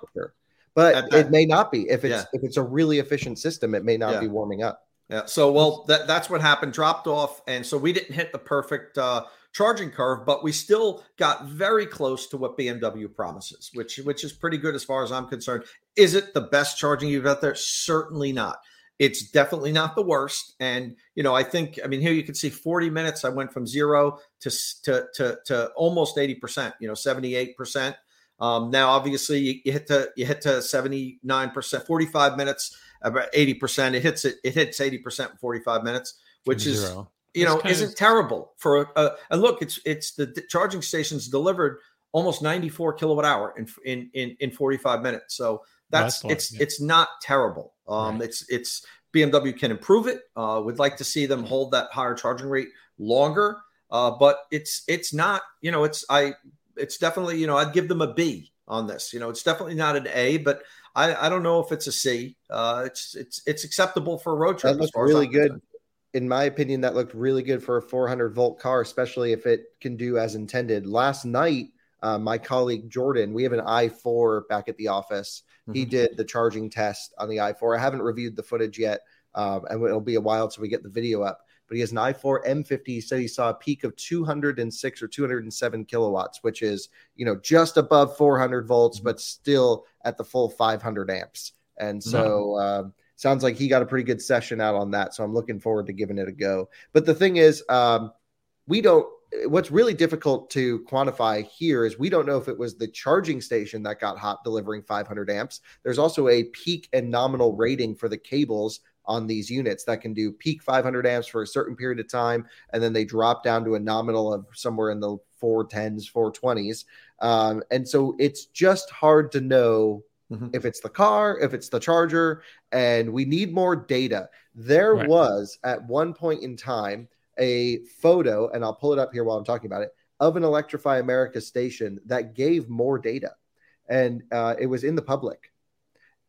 C: But it may not be if it's
D: yeah.
C: if it's a really efficient system. It may not
D: yeah.
C: be warming up.
D: Yeah. So well, that that's what happened. Dropped off, and so we didn't hit the perfect uh, charging curve, but we still got very close to what B M W promises, which which is pretty good as far as I'm concerned. Is it the best charging you've got there? Certainly not. It's definitely not the worst. And, you know, I think, I mean, here you can see forty minutes. I went from zero to, to, to, to almost eighty percent, you know, seventy-eight percent. Um, now, obviously you, you hit to, you hit to seventy-nine percent, forty-five minutes, about eighty percent. It hits it, it hits eighty percent in forty-five minutes, which is, zero. you know, isn't of... terrible for, uh, and look, it's, it's the, the charging stations delivered almost ninety-four kilowatt hour in, in, in, in forty-five minutes. So that's, that's it's, yeah. it's not terrible. Um, right. It's, it's B M W can improve it. Uh, we'd like to see them hold that higher charging rate longer. Uh, but it's, it's not, you know, it's, I, it's definitely, you know, I'd give them a B on this. You know, it's definitely not an A, but I, I don't know if it's a C. Uh, it's, it's, it's acceptable for a road trip.
C: That looks really good. In my opinion, that looked really good for a four hundred volt car, especially if it can do as intended. Last night, uh, my colleague Jordan, we have an i four back at the office. Mm-hmm. He did the charging test on the i four. I haven't reviewed the footage yet, um, and it'll be a while till we get the video up. But he has an i four M fifty. He said he saw a peak of two hundred six or two hundred seven kilowatts, which is, you know, just above four hundred volts, mm-hmm. but still at the full five hundred amps. And so mm-hmm. um, sounds like he got a pretty good session out on that. So I'm looking forward to giving it a go. But the thing is, um, we don't, what's really difficult to quantify here is we don't know if it was the charging station that got hot delivering five hundred amps. There's also a peak and nominal rating for the cables on these units that can do peak five hundred amps for a certain period of time, and then they drop down to a nominal of somewhere in the four tens, four twenties. Um, and so it's just hard to know mm-hmm. if it's the car, if it's the charger, and we need more data. There right. was at one point in time a photo, and I'll pull it up here while I'm talking about it, of an Electrify America station that gave more data, and uh, it was in the public.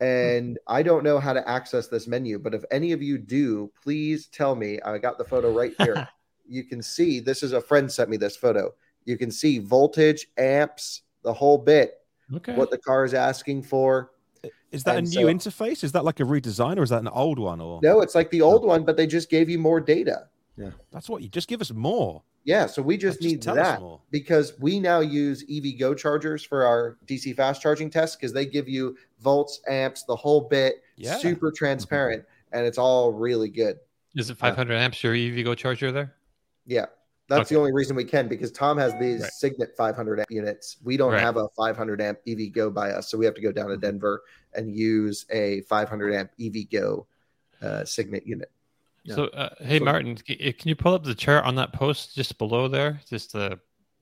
C: and I don't know how to access this menu, but if any of you do, please tell me. I got the photo right here. You can see, this is a friend sent me this photo. You can see voltage, amps, the whole bit,
A: Okay.
C: what the car is asking for.
B: Is that
C: And
B: a new
C: so-
B: interface? Is that like a redesign, or is that an old one? Or
C: No, it's like the old one, but they just gave you more data.
B: that's what you just give us more.
C: Yeah, so we just
B: Just
C: need
B: tell us
C: that
B: more.
C: because we now use EVgo chargers for our D C fast charging tests because they give you volts, amps, the whole bit,
B: Yeah.
C: super transparent, and it's all really good.
A: Is it five hundred amps your EVgo charger there?
C: Yeah, that's
A: Okay.
C: the only reason we can because Tom has these
A: Right.
C: Signet five hundred amp units. We don't
A: Right.
C: have a five hundred amp EVgo by us, so we have to go down to Denver and use a five hundred amp EVgo uh, Signet unit.
D: Yeah.
A: So, uh, hey,
C: So-
A: Martin, c- can you pull up the chart on that post just below there? Just the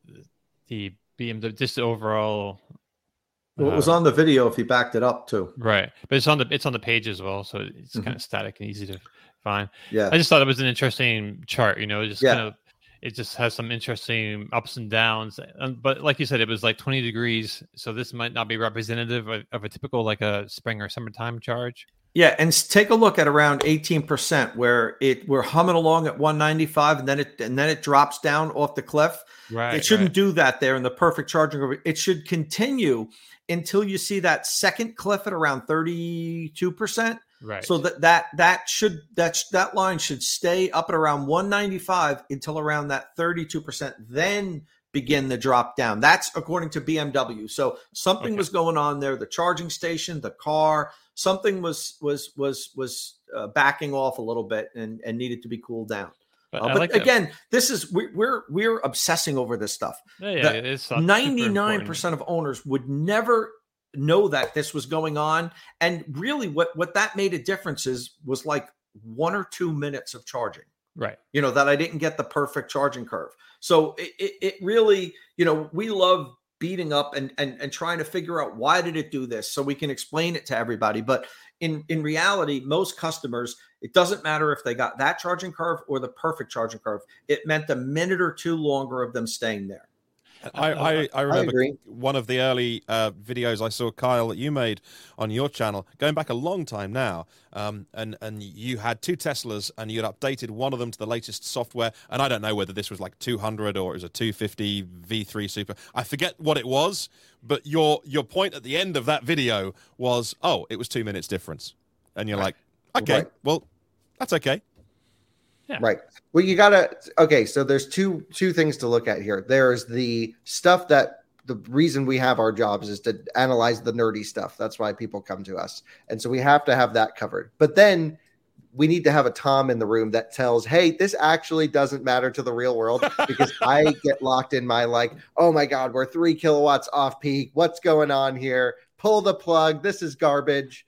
A: the B M W, just the overall.
D: Well, it was
A: uh,
D: on the video if you backed it up too.
A: right, but it's on the it's on the page as well, so it's
D: Mhm.
A: kind of static and easy to find.
D: Yeah.
A: I just thought it was an interesting chart. You know, it just
D: Yeah.
A: kind of it just has some interesting ups and downs. And, but like you said, it was like twenty degrees, so this might not be representative of, of a typical like a spring or summertime charge.
D: Yeah, and s- take a look at around eighteen percent where it we're humming along at one ninety-five and then it and then it drops down off the cliff.
A: Right.
D: It shouldn't do that there in the perfect charging. over- It should continue until you see that second cliff at around thirty-two percent.
A: Right.
D: So that that that should that sh- that line should stay up at around one ninety-five until around that thirty-two percent, then begin the drop down. That's according to B M W. So something
A: Okay.
D: was going on there. The charging station, the car, something was was was was uh, backing off a little bit and and needed to be cooled down.
A: but
D: Uh,
A: I
D: but
A: like that-
D: again, this is we, we're we're obsessing over this stuff.
A: yeah, yeah,
D: the
A: it's not super
D: ninety-nine
A: important.
D: percent of owners would never know that this was going on, and really what what that made a difference is was like one or two minutes of charging,
A: Right.
D: you know, that I didn't get the perfect charging curve. So it, it, it really, you know, we love beating up and, and and trying to figure out why did it do this so we can explain it to everybody. But in in reality, most customers, it doesn't matter if they got that charging curve or the perfect charging curve. It meant a minute or two longer of them staying there.
B: I, I, I remember
C: agree.
B: one of the early uh, videos I saw, Kyle, that you made on your channel, going back a long time now, um, and, and you had two Teslas and you'd updated one of them to the latest software, and I don't know whether this was like two hundred or it was a two fifty V three Super. I forget what it was, but your your point at the end of that video was, oh, it was two minutes difference. And you're like, okay,
C: Right.
B: well, that's okay.
A: Yeah.
C: Right. Well, you gotta. Okay, so there's two two things to look at here. There's the stuff that the reason we have our jobs is to analyze the nerdy stuff. That's why people come to us, and so we have to have that covered. But then we need to have a Tom in the room that tells, "Hey, this actually doesn't matter to the real world," because I get locked in my like, "Oh my God, we're three kilowatts off peak. What's going on here? Pull the plug. This is garbage."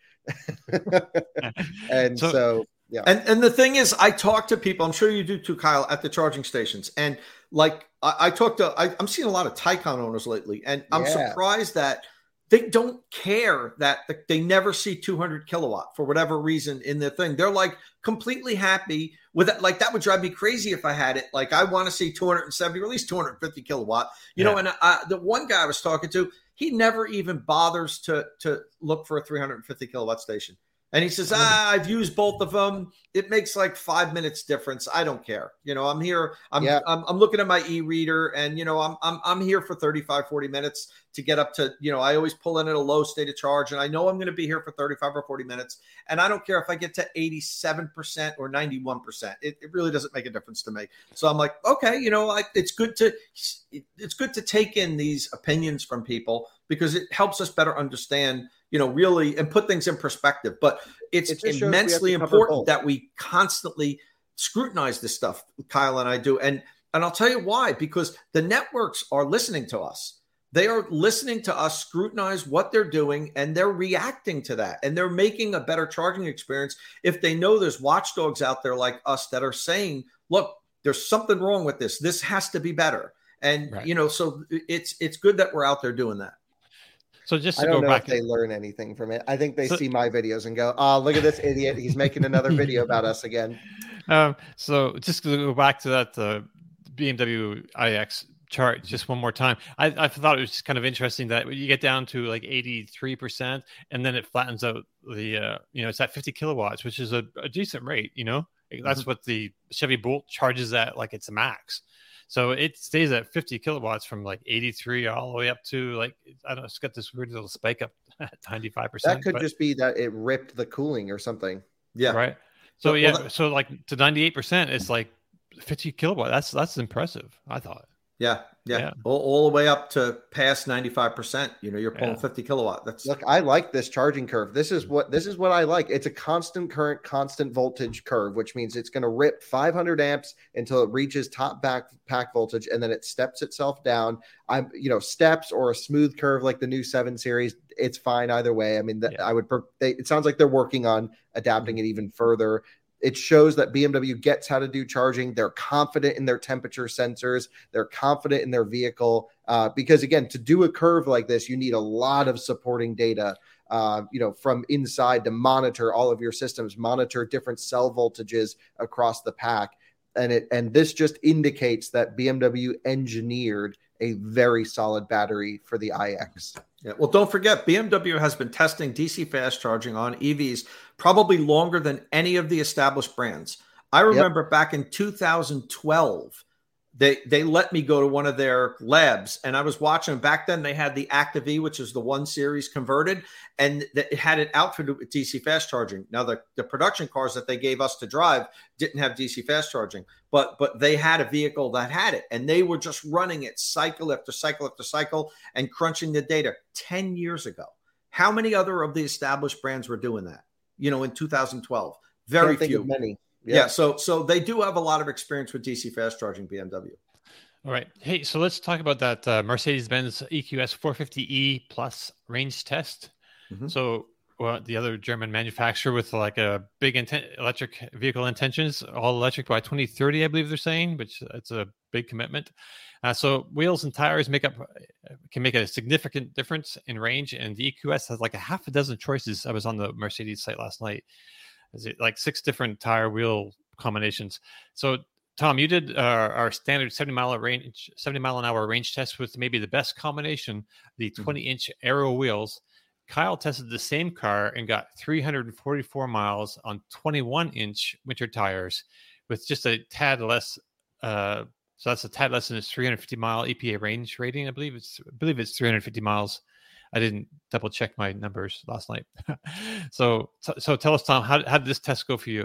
C: and
A: So-
C: so yeah.
D: And and the thing is, I talk to people. I'm sure you do too, Kyle, at the charging stations. And like I, I talk to, I, I'm seeing a lot of Taycan owners lately, and I'm
C: Yeah.
D: surprised that they don't care that the, they never see two hundred kilowatt for whatever reason in their thing. They're like completely happy with it. Like that would drive me crazy if I had it. Like I want to see two hundred seventy or at least two hundred fifty kilowatt. You know,
A: Yeah.
D: and I, the one guy I was talking to, he never even bothers to to look for a three hundred fifty kilowatt station. And he says, ah, I've used both of them. It makes like five minutes difference. I don't care. You know, I'm here. I'm,
C: Yeah.
D: I'm, I'm looking at my e-reader and, you know, I'm, I'm, I'm here for thirty-five, forty minutes to get up to, you know, I always pull in at a low state of charge and I know I'm going to be here for thirty-five or forty minutes. And I don't care if I get to eighty-seven percent or ninety-one percent. It, it really doesn't make a difference to me. So I'm like, okay, you know, I, it's good to, it's good to take in these opinions from people because it helps us better understand, you know, really, and put things in perspective. But it's
C: It just shows we have to
D: immensely
C: cover
D: important
C: both.
D: that we constantly scrutinize this stuff, Kyle and I do. And and I'll tell you why, because the networks are listening to us. They are listening to us scrutinize what they're doing, and they're reacting to that. And they're making a better charging experience if they know there's watchdogs out there like us that are saying, look, there's something wrong with this. This has to be better. And,
A: Right.
D: you know, so it's it's good that we're out there doing that.
A: So just
C: I
A: to
C: don't
A: go
C: know
A: back,
C: if they learn anything from it. I think they
A: So-
C: see my videos and go, "Oh, look at this idiot! He's making another video about us again."
A: um, so just to go back to that uh, B M W iX chart just one more time. I, I thought it was just kind of interesting that you get down to like eighty-three percent and then it flattens out the, uh, you know, it's at fifty kilowatts, which is a, a decent rate, you know, that's mm-hmm. what the Chevy Bolt charges at, like it's a max. So it stays at fifty kilowatts from like eighty-three all the way up to like, I don't know, it's got this weird little spike up at ninety-five percent.
C: That could
A: but,
C: just be that it ripped the cooling or something.
D: Yeah.
A: Right. So,
D: so
A: yeah.
D: well, that,
A: so like to ninety-eight percent, it's like fifty kilowatt. That's, that's impressive, I thought.
D: Yeah, yeah,
A: yeah.
D: All, all the way up to past ninety-five percent. You know, you're pulling
A: yeah.
D: fifty kilowatt. That's
C: look, I like this charging curve. This is what this is what I like. It's a constant current, constant voltage curve, which means it's going to rip five hundred amps until it reaches top back pack voltage, and then it steps itself down. I'm, you know, steps or a smooth curve like the new seven series. It's fine either way. I mean, the, yeah. I would. They, it sounds like they're working on adapting mm-hmm. it even further. It shows that B M W gets how to do charging. They're confident in their temperature sensors. They're confident in their vehicle. Uh, because, again, to do a curve like this, you need a lot of supporting data, uh, you know, from inside to monitor all of your systems, monitor different cell voltages across the pack. And it and this just indicates that B M W engineered a very solid battery for the iX.
D: Yeah. Well, don't forget, B M W has been testing D C fast charging on E Vs probably longer than any of the established brands. I remember yep. back in two thousand twelve, they they let me go to one of their labs, and I was watching. Back then, they had the Active E, which is the one series converted, and it had it outfitted with D C fast charging. Now, the, the production cars that they gave us to drive didn't have D C fast charging, but but they had a vehicle that had it, and they were just running it cycle after cycle after cycle and crunching the data. ten years ago, how many other of the established brands were doing that? You know, in two thousand twelve, very few.
C: Many.
D: Yeah. yeah, so so they do have a lot of experience with D C fast charging, B M W.
A: All right. Hey, so let's talk about that uh, Mercedes-Benz E Q S four fifty E Plus range test. Mm-hmm. So well, the other German manufacturer with like a big inten- electric vehicle intentions, all electric by twenty thirty, I believe they're saying, which it's a big commitment. Uh, so wheels and tires make up can make a significant difference in range, and the E Q S has like a half a dozen choices. I was on the Mercedes site last night. Is it like six different tire wheel combinations? So, Tom, you did uh, our standard seventy mile range, seventy mile an hour range test with maybe the best combination, the twenty inch aero wheels. Kyle tested the same car and got three hundred forty-four miles on twenty-one inch winter tires with just a tad less. Uh, so that's a tad less than its three hundred fifty mile E P A range rating. I believe it's, I believe it's three hundred fifty miles. I didn't double check my numbers last night. so, so, so tell us, Tom, how, how did this test go for you?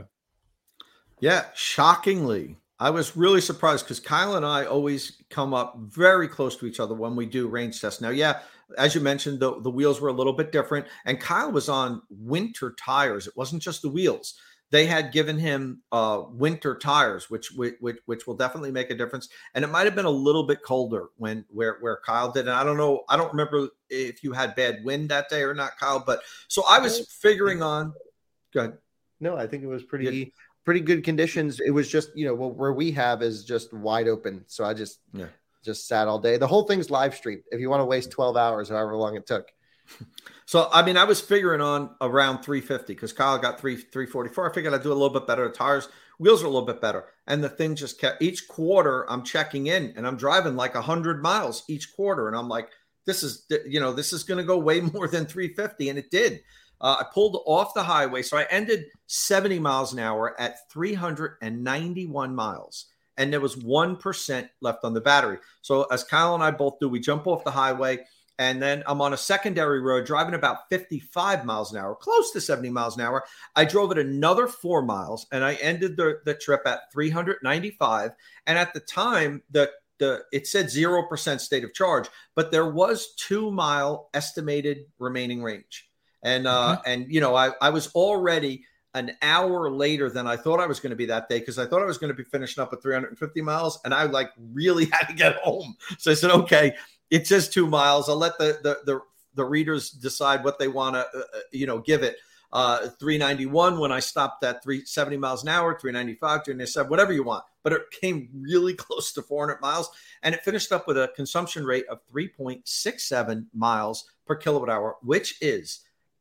D: Yeah, shockingly, I was really surprised because Kyle and I always come up very close to each other when we do range tests. Now, yeah, as you mentioned, the, the wheels were a little bit different, and Kyle was on winter tires. It wasn't just the wheels. They had given him uh, winter tires, which, which which will definitely make a difference. And it might have been a little bit colder when where where Kyle did. And I don't know, I don't remember if you had bad wind that day or not, Kyle. But so I was figuring on. Go ahead.
C: No, I think it was pretty yeah. pretty good conditions. It was just, you know, well, where we have is just wide open. So I just yeah. just sat all day. The whole thing's live streamed. If you want to waste twelve hours, however long it took.
D: So, I mean, I was figuring on around three fifty because Kyle got three, three forty-four. I figured I'd do a little bit better. The tires, wheels are a little bit better. And the thing just kept, each quarter I'm checking in and I'm driving like one hundred miles each quarter. And I'm like, this is, you know, this is going to go way more than three fifty. And it did. Uh, I pulled off the highway. So I ended seventy miles an hour at three hundred ninety-one miles. And there was one percent left on the battery. So as Kyle and I both do, we jump off the highway. And then I'm on a secondary road driving about fifty-five miles an hour, close to seventy miles an hour. I drove it another four miles and I ended the, the trip at three hundred ninety-five. And at the time, the, the it said zero percent state of charge, but there was two mile estimated remaining range. And, uh, mm-hmm. and you know, I, I was already an hour later than I thought I was going to be that day because I thought I was going to be finishing up at three hundred fifty miles. And I like really had to get home. So I said, okay. It's just two miles. I'll let the the the, the readers decide what they want to, uh, you know, give it. Uh, three ninety-one when I stopped at three seventy miles an hour, three ninety-five, three ninety-seven, whatever you want. But it came really close to four hundred miles, and it finished up with a consumption rate of three point six seven miles per kilowatt hour, which is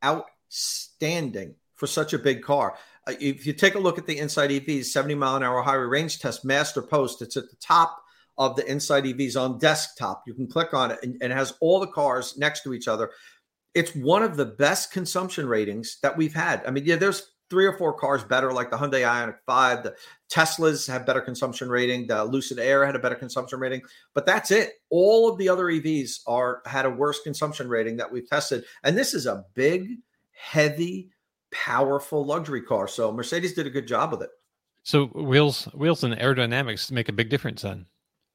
D: outstanding for such a big car. Uh, if you take a look at the Inside E V's seventy mile an hour highway range test master post, it's at the top of the Inside E Vs on desktop. You can click on it and, and it has all the cars next to each other. It's one of the best consumption ratings that we've had. I mean, yeah, there's three or four cars better, like the Hyundai Ioniq five. The Teslas have better consumption rating. The Lucid Air had a better consumption rating, but that's it. All of the other E Vs are had a worse consumption rating that we've tested. And this is a big, heavy, powerful luxury car. So Mercedes did a good job with it.
A: So wheels, wheels, and aerodynamics make a big difference then.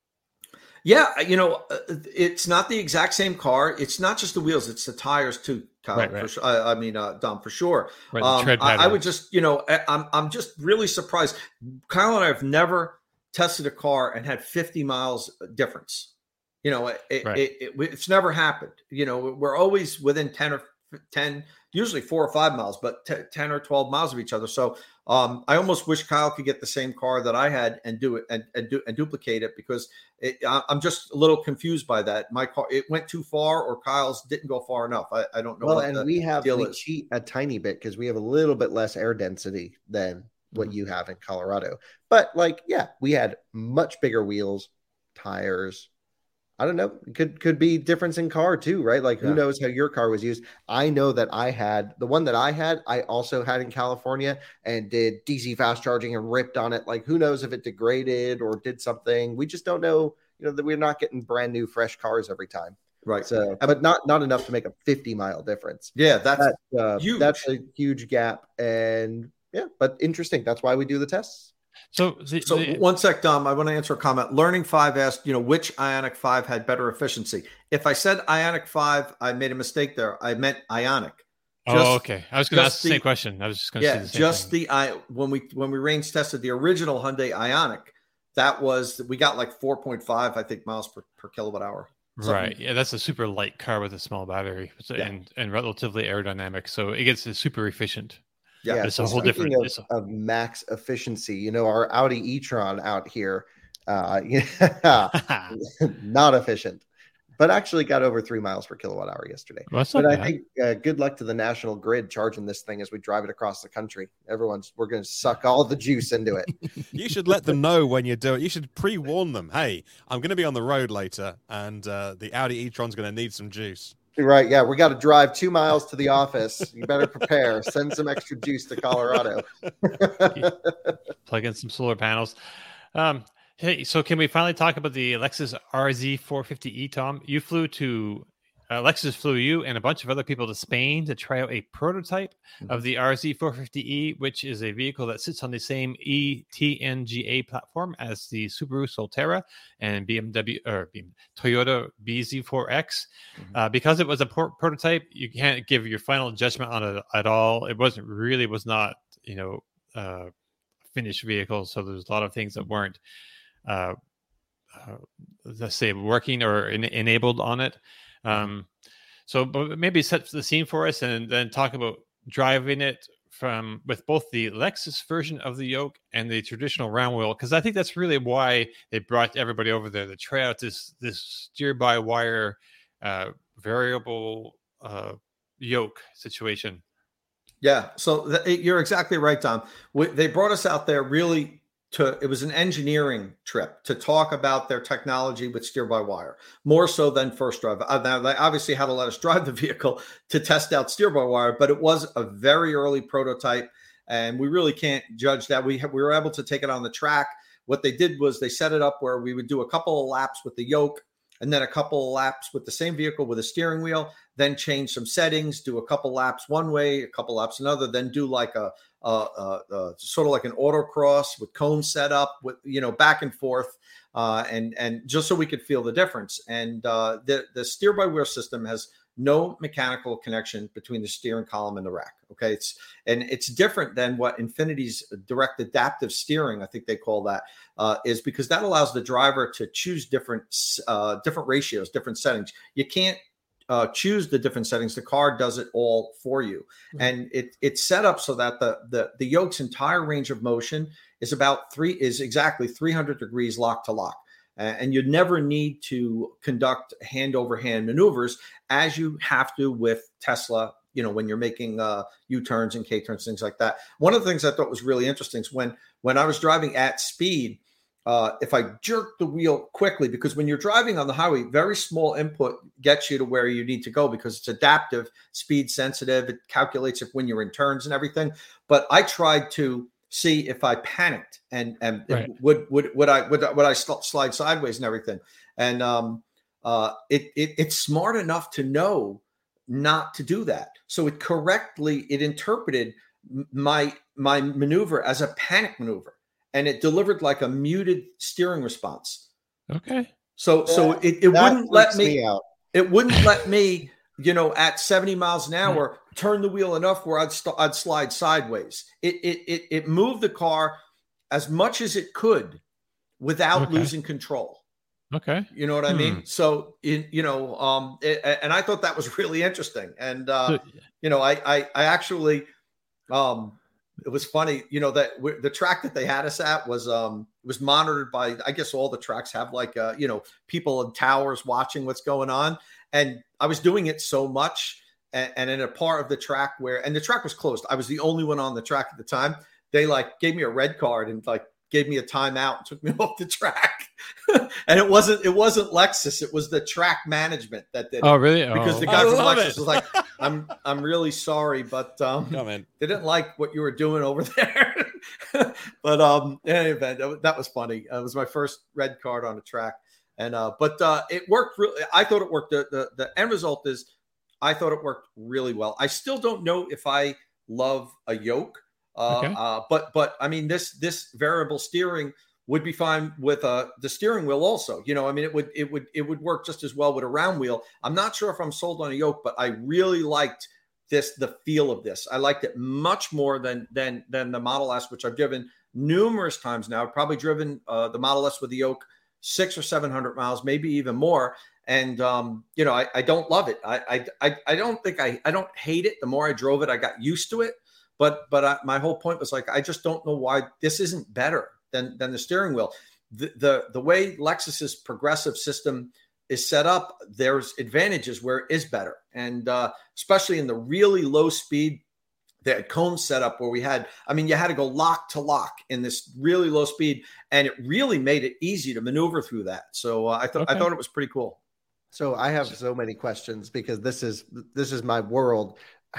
D: Yeah, you know, it's not the exact same car. It's not just the wheels; it's the tires too, Kyle.
A: Right, right.
D: For sure. I, I mean, uh, Dom, for sure.
A: Right,
D: um, I, I would just, you know, I, I'm I'm just really surprised. Kyle and I have never tested a car and had fifty miles difference. You know, it,
A: right.
D: it, it, it's never happened. You know, we're always within ten or ten, usually four or five miles, but t- ten or twelve miles of each other. So um, I almost wish Kyle could get the same car that I had and do it and, and do and duplicate it, because it, I'm just a little confused by that. My car, it went too far, or Kyle's didn't go far enough. I, I don't know.
C: Well,
D: what
C: and
D: the
C: we have
D: deal
C: we
D: is.
C: cheat a tiny bit because we have a little bit less air density than what
D: Mhm.
C: you have in Colorado. But like, yeah, we had much bigger wheels, tires. I don't know. It could could be difference in car too, right? Like, who
D: Yeah.
C: knows how your car was used? I know that I had the one that I had. I also had in California and did D C fast charging and ripped on it. Like, who knows if it degraded or did something? We just don't know. You know that we're not getting brand new, fresh cars every time.
D: Right.
C: So, but not not enough to make a fifty mile difference.
D: Yeah, that's
C: That's uh,
D: huge.
C: that's a huge gap, and yeah, but interesting. That's why we do the tests.
A: So, the,
D: So
A: the,
D: one sec, Dom, I want to answer a comment. Learning five asked, you know, which Ioniq five had better efficiency? If I said Ioniq five, I made a mistake there. I meant Ioniq.
A: oh, okay. I was going to ask
D: just
A: the same
D: the-
A: question. I was just going to say
D: Yeah,
A: the same
D: just
A: thing.
D: the I when we when we range tested the original Hyundai Ioniq, that was we got like four point five, I think, miles per, per kilowatt hour. Something-
A: Right. Yeah, that's a super light car with a small battery, so,
D: Yeah.
A: and and relatively aerodynamic, so it gets super efficient.
D: Yeah,
A: it's a
C: so
A: whole
C: speaking
A: different-
C: Of,
A: it's a-
C: of max efficiency, you know, our Audi e-tron out here, uh, yeah, not efficient, but actually got over three miles per kilowatt hour yesterday.
A: Well, that's not
C: But I
A: bad.
C: think uh, good luck to the national grid charging this thing as we drive it across the country. Everyone's we're going to suck all the juice into it.
B: You should let them know when you do it. You should pre-warn them. Hey, I'm going to be on the road later, and uh, the Audi e-tron's going to need some juice.
C: Right? Yeah, we got to drive two miles to the office. You better prepare. Send some extra juice to Colorado.
A: Plug in some solar panels. Um, hey, so can we finally talk about the Lexus R Z four fifty E, Tom? You flew to uh, Lexus flew you and a bunch of other people to Spain to try out a prototype
D: Mhm.
A: of the R Z four fifty E, which is a vehicle that sits on the same E T N G A platform as the Subaru Solterra and B M W or B M, Toyota B Z four X.
D: Mhm.
A: Uh, because it was a por- prototype, you can't give your final judgment on it at all. It wasn't really was not you know uh, finished vehicle, so there's a lot of things that weren't uh, uh, let's say working or en- enabled on it. Um, so but maybe set the scene for us and then talk about driving it from with both the Lexus version of the yoke and the traditional round wheel, because I think that's really why they brought everybody over there to try out this this steer by wire uh, variable uh, yoke situation.
D: Yeah, so th- you're exactly right, Tom. We, they brought us out there really to, it was an engineering trip to talk about their technology with steer-by-wire, more so than first drive. Uh, now, they obviously had to let us drive the vehicle to test out steer-by-wire, but it was a very early prototype, and we really can't judge that. We, ha- we were able to take it on the track. What they did was they set it up where we would do a couple of laps with the yoke, and then a couple of laps with the same vehicle with a steering wheel, then change some settings, do a couple laps one way, a couple laps another, then do like a, a, a, a sort of like an autocross with cones set up with, you know, back and forth, uh, and, and just so we could feel the difference. And uh, the, the steer-by-wheel system has no mechanical connection between the steering column and the rack. Okay. It's, and it's different than what Infinity's direct adaptive steering, I think they call that, uh, is because that allows the driver to choose different, uh, different ratios, different settings. You can't uh, choose the different settings. The car does it all for you.
A: Mhm.
D: And it, it's set up so that the, the, the yoke's entire range of motion is about three, is exactly three hundred degrees lock to lock. And you never need to conduct hand over hand maneuvers as you have to with Tesla, you know, when you're making uh, U-turns and K-turns, things like that. One of the things I thought was really interesting is when, when I was driving at speed, uh, if I jerk the wheel quickly, because when you're driving on the highway, very small input gets you to where you need to go because it's adaptive, speed sensitive. It calculates if when you're in turns and everything. But I tried to see if I panicked and and
A: Right.
D: would would would I would, would I slide sideways and everything. And um, uh, it, it it's smart enough to know not to do that. So it correctly it interpreted my my maneuver as a panic maneuver, and it delivered like a muted steering response.
A: Okay.
D: So
C: Yeah,
D: so it, it
C: that
D: wouldn't let
C: freaks
D: me,
C: me out.
D: it wouldn't let me, you know, at seventy miles an hour, turn the wheel enough where I'd st- I'd slide sideways. It it it it moved the car as much as it could without
A: Okay.
D: losing control.
A: Okay.
D: You know what I
A: Hmm.
D: mean? So, in, you know, um, it, and I thought that was really interesting. And, uh,
A: So-
D: you know, I, I, I actually, um, it was funny, you know, that w- the track that they had us at was, um, was monitored by, I guess all the tracks have like, uh, you know, people in towers watching what's going on. And I was doing it so much. And, and in a part of the track where, and the track was closed, I was the only one on the track at the time. They like gave me a red card and like gave me a timeout and took me off the track. And it wasn't, it wasn't Lexus. It was the track management that did
A: Oh,
D: it.
A: really?
D: Because
A: Oh,
D: the
A: I
D: guy from
A: love
D: Lexus
A: it.
D: was like, I'm, I'm really sorry, but, um,
B: Come in.
D: they didn't like what you were doing over there. But, um, in any event, that was, that was funny. Uh, it was my first red card on a track. And, uh, but, uh, it worked really, I thought it worked. The, the, the end result is I thought it worked really well. I still don't know if I love a yoke. Uh,
A: Okay.
D: uh, but, but I mean, this, this variable steering would be fine with uh, the steering wheel also. You know, I mean, it would, it would, it would work just as well with a round wheel. I'm not sure if I'm sold on a yoke, but I really liked this, the feel of this. I liked it much more than, than, than the Model S, which I've driven numerous times now. I've probably driven uh, the Model S with the yoke six or seven hundred miles, maybe even more. And, um, you know, I, I don't love it. I, I, I don't think I, I don't hate it. The more I drove it, I got used to it. But, but I, my whole point was like, I just don't know why this isn't better than, than the steering wheel. The, the, the way Lexus's progressive system is set up, there's advantages where it is better. And uh, especially in the really low speed, they had cones set up where we had, I mean, you had to go lock to lock in this really low speed, and it really made it easy to maneuver through that. So uh, I thought,
A: Okay.
D: I thought it was pretty cool.
C: So I have so many questions because this is this is my world.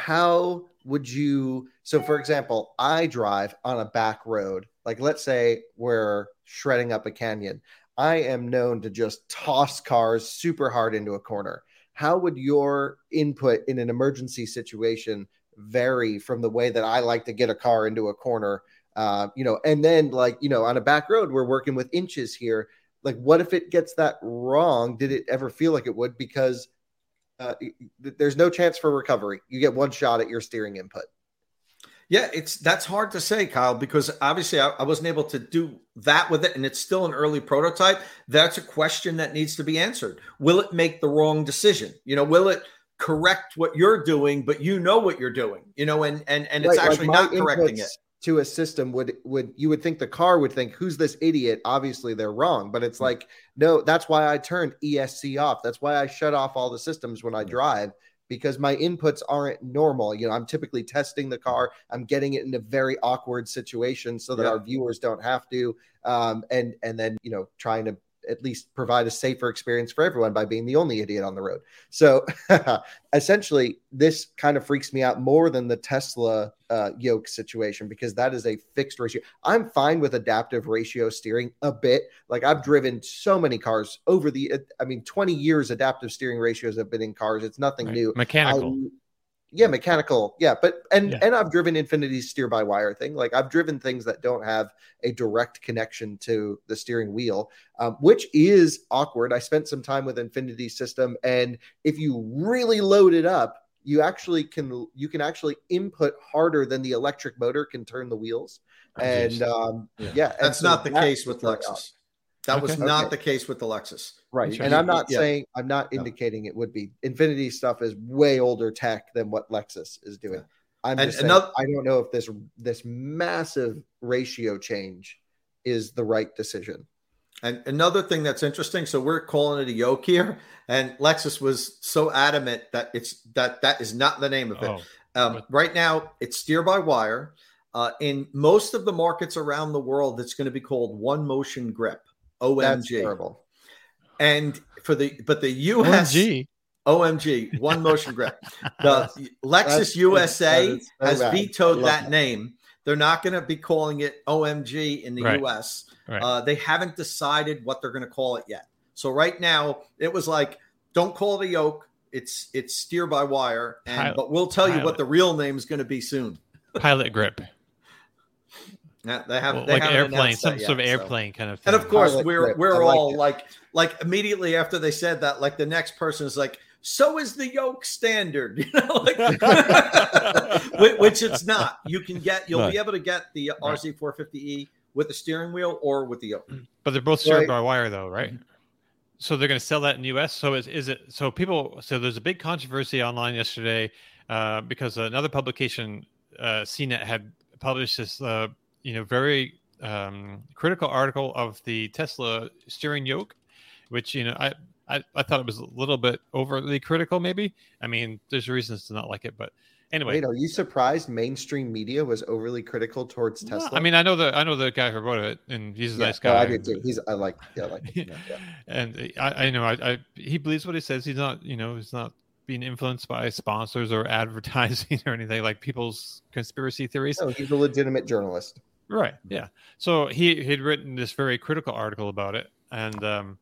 C: How would you, so for example, I drive on a back road, like let's say we're shredding up a canyon. I am known to just toss cars super hard into a corner. How would your input in an emergency situation vary from the way that I like to get a car into a corner? Uh, you know, and then like, you know, on a back road, we're working with inches here. Like, what if it gets that wrong? Did it ever feel like it would? Because uh, there's no chance for recovery. You get one shot at your steering input.
D: Yeah, it's that's hard to say, Kyle, because obviously I, I wasn't able to do that with it, and it's still an early prototype. That's a question that needs to be answered. Will it make the wrong decision? You know, will it correct what you're doing, but you know what you're doing? You know, and and and it's
C: Right, like
D: actually
C: my
D: not correcting
C: inputs
D: it.
C: to a system would would you would think the car would think, who's this idiot? Obviously they're wrong, but it's like, no, that's why I turned E S C off. That's why I shut off all the systems when I drive, because my inputs aren't normal. You know, I'm typically testing the car. I'm getting it in a very awkward situation so that
D: Yeah.
C: our viewers don't have to. Um, and and then, you know, trying to at least provide a safer experience for everyone by being the only idiot on the road. So essentially, this kind of freaks me out more than the Tesla uh, yoke situation, because that is a fixed ratio. I'm fine with adaptive ratio steering a bit. Like I've driven so many cars over the, I mean, twenty years adaptive steering ratios have been in cars. It's nothing
A: Right.
C: new.
A: Mechanical.
C: I, yeah, mechanical. Yeah, but and
A: Yeah.
C: and I've driven Infinity's steer by wire thing. Like I've driven things that don't have a direct connection to the steering wheel, um, which is awkward. I spent some time with Infinity's system, and if you really load it up, you actually can you can actually input harder than the electric motor can turn the wheels.
A: Oh,
C: and
A: geez.
C: um,
D: Yeah.
C: yeah, and
D: That's
C: so
D: not the
C: that
D: case with
C: was very odd.
D: Lexus. That was
A: Okay.
D: not
C: Okay.
D: the case with the Lexus.
C: Right.
A: Interesting.
C: And I'm not
D: Yeah.
C: saying, I'm not
D: No.
C: indicating it would be. Infinity stuff is way older tech than what Lexus is doing.
D: Yeah.
C: I'm
D: And
C: just saying,
D: another-
C: I don't know if this this massive ratio change is the right decision.
D: And another thing that's interesting, so we're calling it a yoke here, and Lexus was so adamant that it's that that is not the name of it.
A: Oh,
D: Um,
A: but-
D: right now, it's steer by wire. Uh, in most of the markets around the world, it's going to be called One Motion Grip, O M G.
C: That's terrible.
D: And for the but the U S
A: O M G.
D: O M G, One Motion Grip. The Lexus
C: That's-
D: U S A
C: that is so
D: has
C: bad.
D: vetoed
C: I love
D: that
C: that.
D: name. They're not going to be calling it O M G in the
A: Right.
D: U S.
A: Right.
D: Uh, they haven't decided what they're going to call it yet. So right now, it was like, don't call it a yoke. It's it's steer by wire, and
A: Pilot.
D: but we'll tell you
A: Pilot.
D: what the real name is going to be soon.
A: Pilot grip.
D: Yeah, they have
A: Well,
D: they
A: like
D: haven't
A: airplane,
D: announced
A: some
D: that
A: sort of
D: yet, so.
A: airplane kind of thing.
D: And of course,
C: Pilot
D: we're
C: grip.
D: we're
C: I like
D: all
C: it.
D: like like immediately after they said that, like the next person is like, so is the yoke standard, you know, like, which, which it's not. You can get you'll
B: No.
D: be able to get the R Z four fifty E with the steering wheel or with the yoke.
A: But they're both steered
C: Right.
A: by wire, though, right? So they're going to sell that in the U S. So is, is it? So people. So there's a big controversy online yesterday uh, because another publication, uh, C net, had published this, uh, you know, very um, critical article of the Tesla steering yoke, which you know I, I I thought it was a little bit overly critical. Maybe. I mean, there's reasons to not like it, but anyway.
C: Wait, are you surprised mainstream media was overly critical towards
A: No,
C: Tesla?
A: I mean, I know the I know the guy who wrote it, and he's a
C: yeah,
A: nice
C: no,
A: guy.
C: I did too. He's I like yeah, I like him. Yeah, yeah.
A: And I, I know I, I he believes what he says. He's not, you know, he's not being influenced by sponsors or advertising or anything like people's conspiracy theories.
C: No, he's a legitimate journalist.
A: Right. Yeah. So he he'd written this very critical article about it, and um,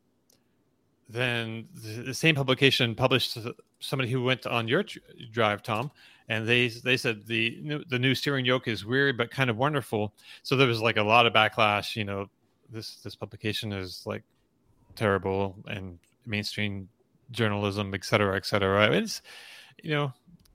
A: then the, the same publication published somebody who went on your tr- drive, Tom, and they they said the new, the new steering yoke is weird but kind of wonderful. So there was like a lot of backlash. You know, this this publication is like terrible and mainstream journalism, et cetera, et cetera. It's you know,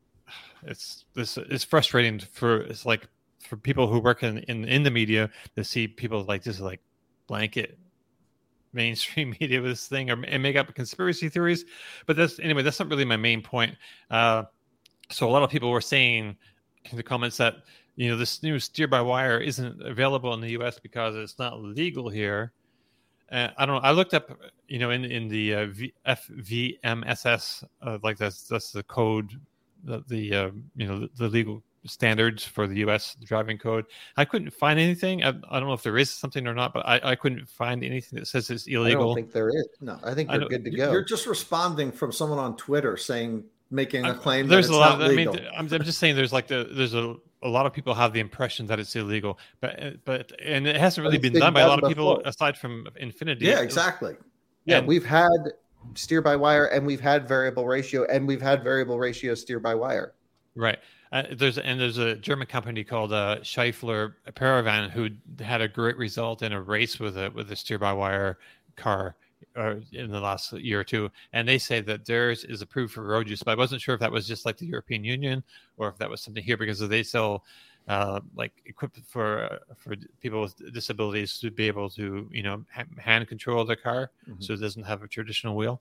A: it's this it's frustrating for it's like for people who work in, in in the media to see people like just like blanket mainstream media with this thing or and make up conspiracy theories. But that's anyway, that's not really my main point. Uh, so a lot of people were saying in the comments that you know this new steer by wire isn't available in the U S because it's not legal here. Uh, I don't know. I looked up, you know, in in the uh, v- F V M S S, uh, like that's that's the code, the, the uh, you know the, the legal standards for the U S driving code. I couldn't find anything. I, I don't know if there is something or not, but I, I couldn't find anything that says it's illegal.
C: I don't think there is.
D: No,
C: I think
A: I
C: you're
A: don't-
C: good to go.
D: You're just responding from someone on Twitter saying making a
A: I-
D: claim
A: there's
D: that it's
A: a lot
D: not
A: of,
D: legal.
A: I mean, I'm, I'm just saying there's like the there's a a lot of people have the impression that it's illegal, but but and it hasn't really
C: it's
A: been
C: been
A: done by a lot
C: done
A: of people
C: before.
A: aside from Infinity.
D: yeah,
A: It was-
D: exactly.
C: yeah,
A: and-
C: we've had steer by wire and we've had variable ratio and we've had variable ratio steer by wire.
A: Right. Uh, there's and there's a German company called uh, Scheifler Paravan who had a great result in a race with a with a steer by wire car uh, in the last year or two, and they say that theirs is approved for road use. But I wasn't sure if that was just like the European Union or if that was something here because they sell uh, like equipment for uh, for people with disabilities to be able to you know ha- hand control their car,
D: Mhm.
A: so it doesn't have a traditional wheel.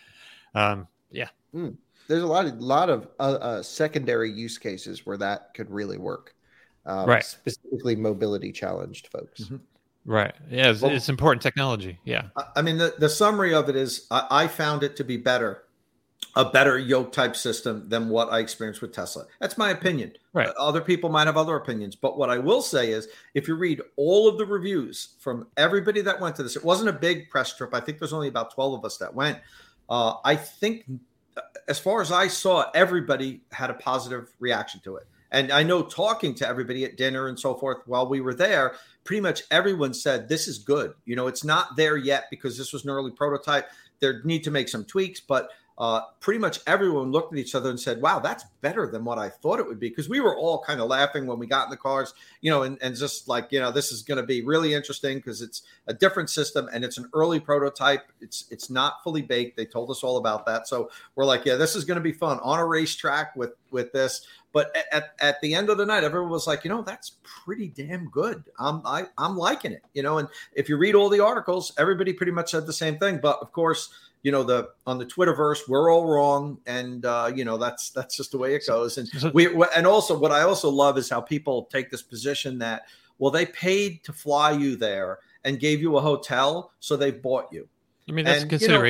A: Um, yeah.
C: There's a lot of lot of uh, uh, secondary use cases where that could really work. Um,
A: Right.
C: Specifically mobility challenged folks.
D: Mhm.
A: Right. Yeah. It's,
D: Well-
A: it's important technology. Yeah.
D: I- I mean, the, the summary of it is I, I found it to be better, a better yoke type system than what I experienced with Tesla. That's my opinion.
A: Right.
D: Uh, Other people might have other opinions. But what I will say is if you read all of the reviews from everybody that went to this, it wasn't a big press trip. I think there's only about twelve of us that went. Uh, I think as far as I saw, everybody had a positive reaction to it. And I know talking to everybody at dinner and so forth while we were there, pretty much everyone said, this is good. You know, it's not there yet because this was an early prototype. There need to make some tweaks, but uh, pretty much everyone looked at each other and said, wow, that's better than what I thought it would be. Because we were all kind of laughing when we got in the cars, you know, and, and just like, you know, this is going to be really interesting because it's a different system and it's an early prototype. It's it's not fully baked. They told us all about that. So we're like, yeah, this is going to be fun on a racetrack with, with this. But at, at the end of the night, everyone was like, you know, that's pretty damn good. I'm I, I'm liking it, you know. And if you read all the articles, everybody pretty much said the same thing. But of course, you know, the on the Twitterverse, we're all wrong, and uh, you know that's that's just the way it goes. And we and also what I also love is how people take this position that well, they paid to fly you there and gave you a hotel, so they bought you.
A: I mean, that's
D: And,
A: consideration.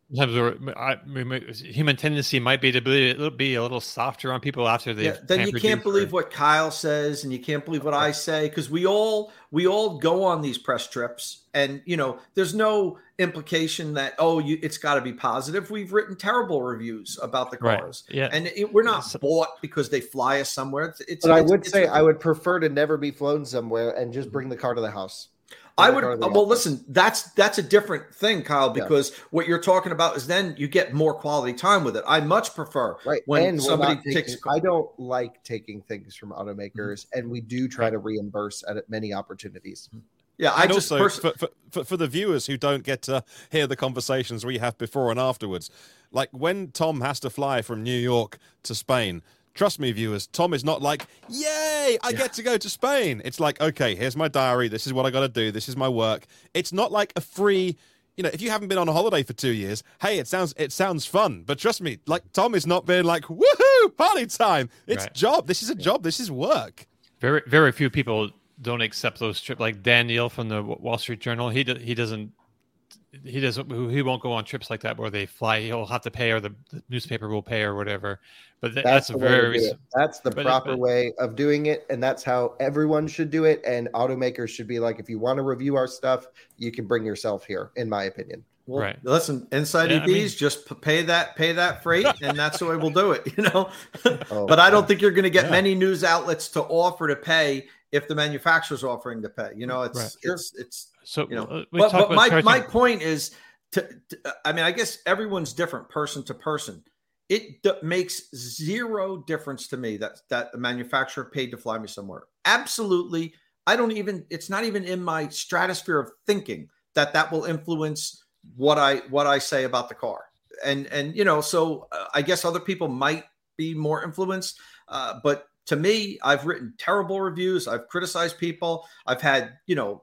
A: Sometimes we're, I, we may- human tendency might be to be, be a little softer on people after they've.
D: Yeah, then you
A: pampered
D: can't believe
A: for-
D: what Kyle says, and you can't believe what I say, because we all we all go on these press trips, and you know, there's no implication that oh, you it's got to be positive. We've written terrible reviews about the
A: Right.
D: cars,
A: Yeah.
D: and it, we're not
A: So-
D: bought because they fly us somewhere. It's, it's
C: But I
D: it's-
C: would
D: it's-
C: say I would prefer to never be flown somewhere and just bring the car to the house.
D: I
C: Bring the
D: would
C: car to the
D: well
C: office.
D: listen, that's that's a different thing, Kyle,
C: Yeah.
D: because what you're talking about is then you get more quality time with it. I much prefer
C: Right.
D: when
C: and we're
D: somebody
C: not
D: takes
C: taking, I don't like taking things from automakers, and we do try
A: Right.
C: to reimburse at many opportunities.
D: yeah, I
B: And
D: just
B: also,
D: pers-
B: for, for, for, for the viewers who don't get to hear the conversations we have before and afterwards, like when Tom has to fly from New York to Spain, trust me, viewers, Tom is not like, yay, I get to go to Spain. It's like, okay, here's my diary. This is what I got to do. This is my work. It's not like a free, you know, if you haven't been on a holiday for two years, hey, it sounds it sounds fun. But trust me, like Tom is not being like, woohoo, party time. It's
A: Right.
B: job. This is a job. This is work.
A: Very, very few people don't accept those trips. Like Dan Neal from the Wall Street Journal, he do, he doesn't he doesn't he won't go on trips like that where they fly. He'll have to pay, or the, the newspaper will pay, or whatever. But th-
C: That's,
A: that's, a
C: the way to
A: very
C: do it. That's the
A: but-
C: proper
A: but-
C: way of doing it, and that's how everyone should do it. And automakers should be like, if you want to review our stuff, you can bring yourself here, in my opinion.
D: Well,
A: Right.
D: listen, Inside
A: Yeah, I
D: E Vs,
A: mean-
D: just p- pay that pay that freight, and that's the way we'll do it. You know,
C: Oh,
D: but I don't think you're going to get
B: Yeah.
D: many news outlets to offer to pay if the manufacturer's offering to pay. You know, it's
A: Right.
D: it's it's
A: So
D: you know.
A: uh, we
D: But,
A: talk
D: but
A: about
D: my
A: charging-
D: my point is, to, to I mean, I guess everyone's different, person to person. It d- makes zero difference to me that that the manufacturer paid to fly me somewhere. Absolutely, I don't even. It's not even in my stratosphere of thinking that that will influence what I what I say about the car. And and you know, so uh, I guess other people might be more influenced, uh, but to me, I've written terrible reviews. I've criticized people. I've had you know.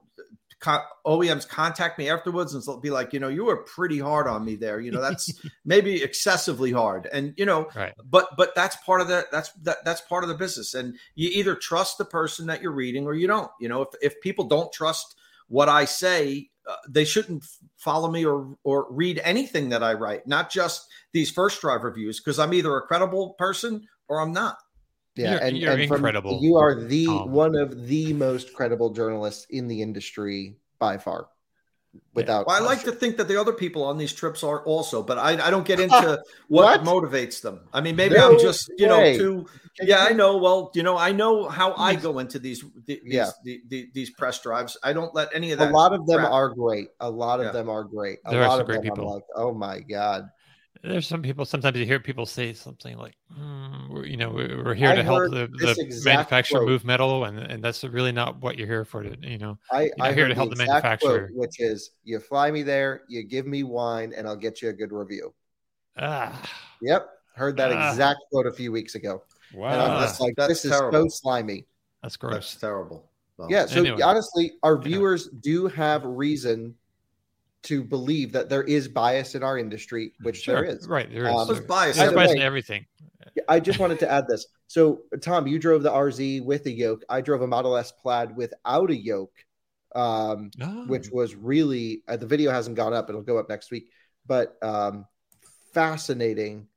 D: O E Ms contact me afterwards and be like, you know, you were pretty hard on me there. You know, that's maybe excessively hard. And, you know,
A: Right.
D: but, but that's part of the, that's, that, that's part of the business. And you either trust the person that you're reading or you don't. You know, if, if people don't trust what I say, uh, they shouldn't follow me or, or read anything that I write, not just these first drive reviews, because I'm either a credible person or I'm not.
C: Yeah,
A: You're-
C: and,
A: you're
C: and from-
A: incredible,
C: you are the
A: Tom.
C: one of the most credible journalists in the industry by far, without.
D: Well, I like to
C: question.
D: think that the other people on these trips are also, but I, I don't get into what,
C: What?
D: motivates them. I mean, maybe
C: No
D: I'm just, you know,
C: way.
D: too.
C: Can
D: Yeah,
C: you-
D: I know. Well, you know, I know how I go into these the, these,
C: Yeah.
D: the, the, these press drives. I don't let any of
C: A
D: that.
C: lot of them
D: crap.
C: are great. A lot of
D: Yeah.
C: them are great. A
A: There are
C: lot
A: some
C: of
A: great
C: them, I'm
A: people.
C: like, oh my god.
A: There's some people, sometimes you hear people say something like, "Hmm, we're, you know, we're, we're here
C: I
A: to help
C: heard
A: the,
C: this
A: the
C: exact
A: manufacturer
C: quote.
A: move metal. And, and that's really not what you're here for. To, you know,
C: I,
A: not
C: I
A: here
C: heard
A: to help the
C: exact
A: manufacturer.
C: quote, which is, you fly me there, you give me wine, and I'll get you a good review.
A: ah,
C: Yep, heard that
A: Ah.
C: exact quote a few weeks ago, and I'm
B: Wow.
C: just like,
D: That's
C: this is
D: terrible.
C: so slimy.
A: that's
D: That's
A: gross.
D: terrible. Well,
C: Yeah, so
A: Anyway.
C: honestly, our
A: Yeah.
C: viewers do have reason to believe that there is bias in our industry, which
A: Sure.
C: there is.
A: Right. There is.
C: Um,
D: There's bias.
A: There's
C: Either
A: bias
C: way-
A: in everything.
C: I just wanted to add this. So, Tom, you drove the R Z with a yoke. I drove a Model S Plaid without a yoke, um,
A: Oh.
C: which was really uh, the video hasn't gone up. It'll go up next week, but um, fascinating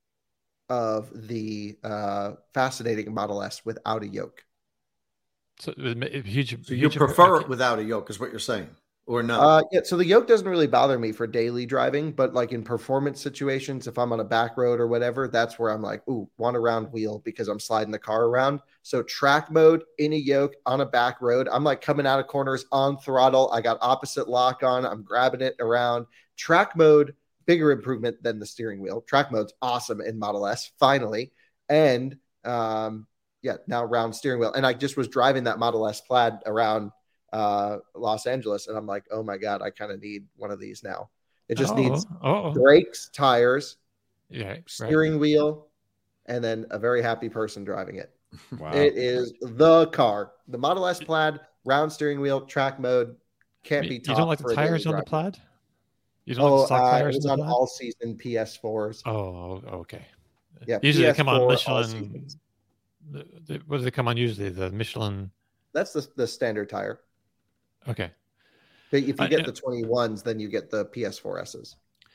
C: of the uh, fascinating Model S without a yoke.
A: So, it was a huge.
D: So you
A: huge
D: prefer
A: okay.
D: it without a yoke, is what you're saying, or no?
C: Uh, yeah, so the yoke doesn't really bother me for daily driving, but like in performance situations, if I'm on a back road or whatever, that's where I'm like, ooh, want a round wheel because I'm sliding the car around. So track mode in a yoke on a back road, I'm like coming out of corners on throttle. I got opposite lock on. I'm grabbing it around. Track mode, bigger improvement than the steering wheel. Track mode's awesome in Model S, finally. And um, yeah, now round steering wheel. And I just was driving that Model S Plaid around uh Los Angeles, and I'm like, oh my god, I kind of need one of these now. It just
A: oh,
C: needs
A: Oh.
C: brakes, tires,
A: Yeah. Right.
C: steering wheel, and then a very happy person driving it.
B: Wow.
C: It is the car. The Model S Plaid, round steering wheel, track mode, can't
A: You,
C: be
A: you
C: topped
A: don't like
C: for
A: the
C: a daily
A: tires on the
C: driver.
A: Plaid? You don't like
C: Oh,
A: the stock
C: uh, it
A: tires
C: was
A: on
C: on
A: the Plaid?
C: all season P S fours.
A: Oh, okay.
C: Yeah,
A: Usually they
C: P S
A: come on
C: four, all
A: Michelin.
C: seasons.
A: The, the, what do they come on usually? The Michelin.
C: That's the, the standard tire.
A: Okay.
C: But if you
A: Uh,
C: get
A: yeah.
C: the twenty-ones, then you get the P S four S's.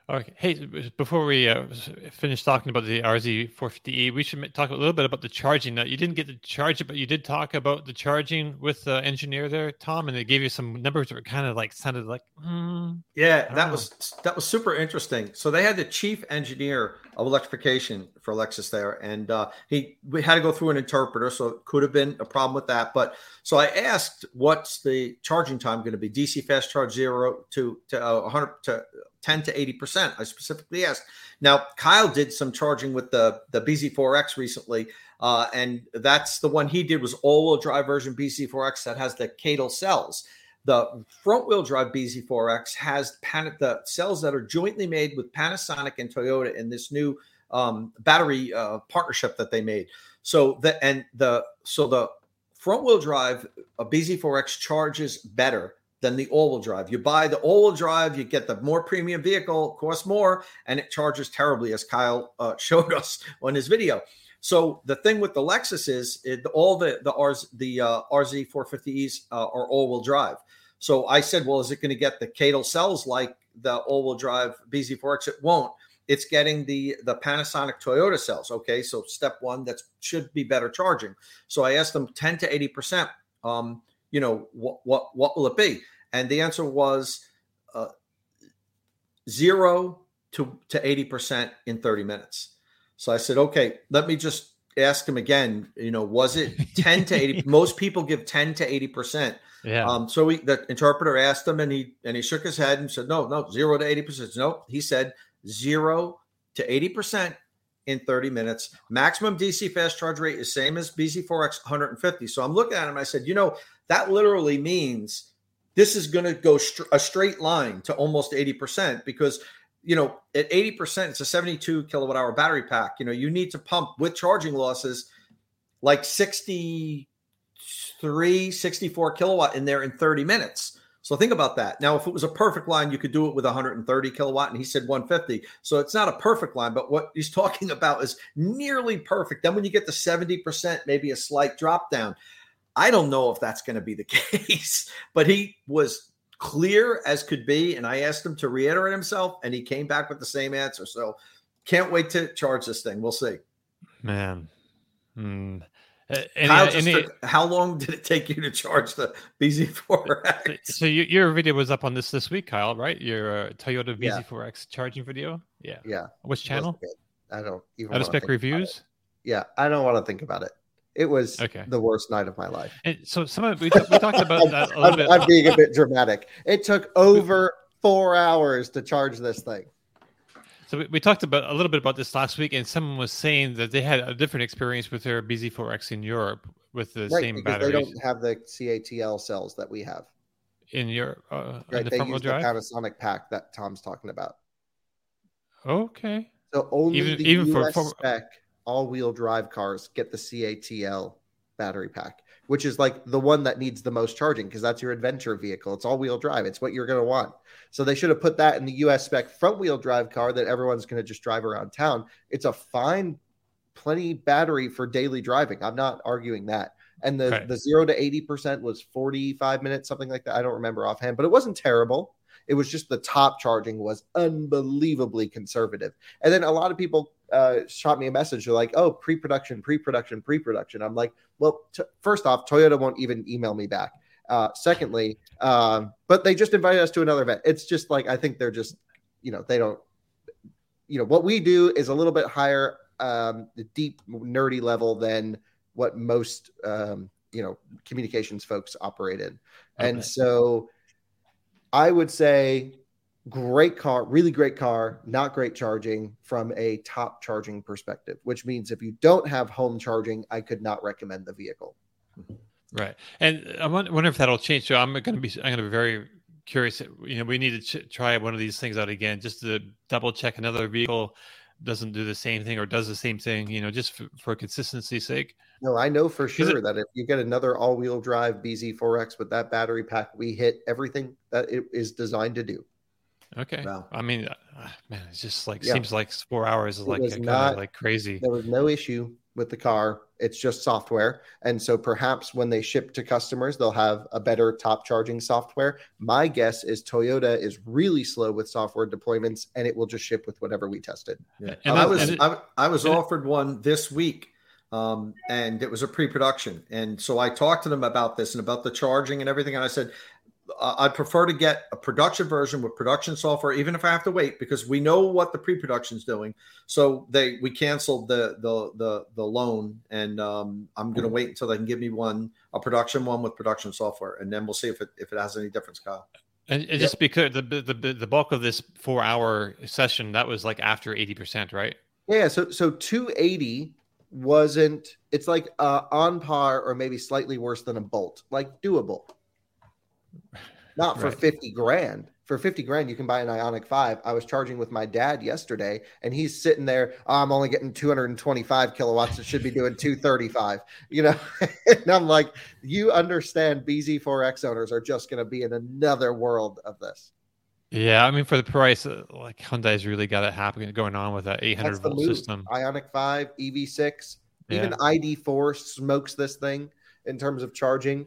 A: Okay. Hey, before we uh, finish talking about the R Z four fifty E, we should talk a little bit about the charging. Now, you didn't get to charge it, but you did talk about the charging with the engineer there, Tom, and they gave you some numbers that were kind of like sounded like. Mm,
D: yeah, that know. was that was super interesting. So they had the chief engineer of electrification for Lexus there, and uh, he we had to go through an interpreter, so it could have been a problem with that. But so I asked, what's the charging time going to be? D C fast charge zero to to uh, one hundred to ten to eighty percent. I specifically asked. Now, Kyle did some charging with the, the B Z four X recently, uh, and that's the one he did was all-wheel drive version B Z four X that has the Cadel cells. The front-wheel drive B Z four X has pan- the cells that are jointly made with Panasonic and Toyota in this new um, battery uh, partnership that they made. So the and the so the front-wheel drive uh, B Z four X charges better than the all-wheel drive. You buy the all-wheel drive, you get the more premium vehicle, costs more, and it charges terribly, as Kyle uh, showed us on his video. So the thing with the Lexus is it, all the the, R Z, the uh, R Z four fifty Es uh, are all-wheel drive. So I said, well, is it going to get the Cadel cells like the all-wheel drive B Z four X? It won't. It's getting the the Panasonic Toyota cells. Okay, so step one, that should be better charging. So I asked them ten to eighty percent. Um, you know, what what what will it be? And the answer was uh, zero to, to eighty percent in thirty minutes. So I said, okay, let me just ask him again, you know, was it ten to eighty? Most people give ten to eighty percent.
A: Yeah.
D: Um, so we, the interpreter asked him and he, and he shook his head and said, no, no, zero to eighty percent. No, he said zero to eighty percent in thirty minutes. Maximum D C fast charge rate is same as B Z four X one hundred fifty. So I'm looking at him. I said, you know, that literally means this is going to go str- a straight line to almost eighty percent because, you know, at eighty percent, it's a seventy-two kilowatt hour battery pack. You know, you need to pump with charging losses like sixty-three, sixty-four kilowatt in there in thirty minutes. So think about that. Now, if it was a perfect line, you could do it with one hundred thirty kilowatt, and he said one hundred fifty. So it's not a perfect line, but what he's talking about is nearly perfect. Then when you get to seventy percent, maybe a slight drop down. I don't know if that's going to be the case, but he was clear as could be. And I asked him to reiterate himself and he came back with the same answer. So can't wait to charge this thing. We'll see.
A: Man. Hmm. Uh,
D: Kyle just took, how long did it take you to charge the B Z four X?
A: So you, your video was up on this this week, Kyle, right? Your uh, Toyota B Z four X yeah. charging video? Yeah.
C: Yeah.
A: Which channel?
C: I don't even
A: Out of Spec Reviews?
C: Yeah. I don't want to think about it. It was
A: okay.
C: the worst night of my life.
A: And so some of we, we talked about that a little
C: I'm,
A: bit.
C: I'm being a bit dramatic. It took over four hours to charge this thing.
A: So we, we talked about a little bit about this last week, and someone was saying that they had a different experience with their B Z four X in Europe with the
C: right,
A: same
C: because
A: batteries.
C: They don't have the C A T L cells that we have
A: in Europe. Uh,
C: right,
A: in the
C: they
A: front wheel
C: use
A: drive?
C: the Panasonic pack that Tom's talking about.
A: Okay.
C: So only
A: even,
C: the
A: even
C: U S
A: for, for...
C: spec all-wheel drive cars get the C A T L battery pack, which is like the one that needs the most charging because that's your adventure vehicle. It's all-wheel drive. It's what you're going to want. So they should have put that in the U S spec front-wheel drive car that everyone's going to just drive around town. It's a fine, plenty battery for daily driving. I'm not arguing that. And the,
A: right.
C: the zero to eighty percent was forty-five minutes, something like that. I don't remember offhand, but it wasn't terrible. It was just the top charging was unbelievably conservative. And then a lot of people uh, shot me a message. They're like, oh, pre-production, pre-production, pre-production. I'm like, well, t- first off, Toyota won't even email me back. Uh, secondly, um, but they just invited us to another event. It's just like, I think they're just, you know, they don't, you know, what we do is a little bit higher, um, deep, nerdy level than what most, um, you know, communications folks operate in. Okay. And so I would say great car, really great car, not great charging from a top charging perspective, which means if you don't have home charging, I could not recommend the vehicle.
A: Right. And I wonder if that'll change. So I'm going to be, I'm going to be very curious. You know, we need to ch- try one of these things out again, just to double check another vehicle doesn't do the same thing or does the same thing, you know, just for, for consistency's sake.
C: No, I know for sure
A: it,
C: that if you get another all-wheel drive B Z four X with that battery pack, we hit everything that it is designed to do.
A: Okay.
C: Wow.
A: I mean, uh, man, it's just like,
C: yeah.
A: seems like four hours is
C: it
A: like,
C: was
A: kind
C: not,
A: of like crazy.
C: There was no issue with the car. It's just software. And so perhaps when they ship to customers, they'll have a better top charging software. My guess is Toyota is really slow with software deployments, and it will just ship with whatever we tested.
D: Yeah. And I was, I, I was offered one this week. Um, and it was a pre-production. And so I talked to them about this and about the charging and everything. And I said, I'd prefer to get a production version with production software, even if I have to wait, because we know what the pre-production is doing. So they we canceled the the the the loan, and um, I'm going to wait until they can give me one, a production one with production software, and then we'll see if it if it has any difference, Kyle.
A: And, and just because the, the the bulk of this four hour session, that was like after eighty percent, right?
C: Yeah. So so two eighty wasn't. It's like uh, on par or maybe slightly worse than a Bolt, like doable. Not for right. fifty grand. For fifty grand, you can buy an Ioniq five. I was charging with my dad yesterday, and he's sitting there. Oh, I'm only getting two hundred twenty-five kilowatts. It should be doing two thirty-five. You know, and I'm like, you understand B Z four X owners are just going to be in another world of this.
A: Yeah, I mean, for the price, uh, like Hyundai's really got it happening going on with that eight hundred volt move. System.
C: Ioniq five, E V six, yeah. Even I D four smokes this thing in terms of charging.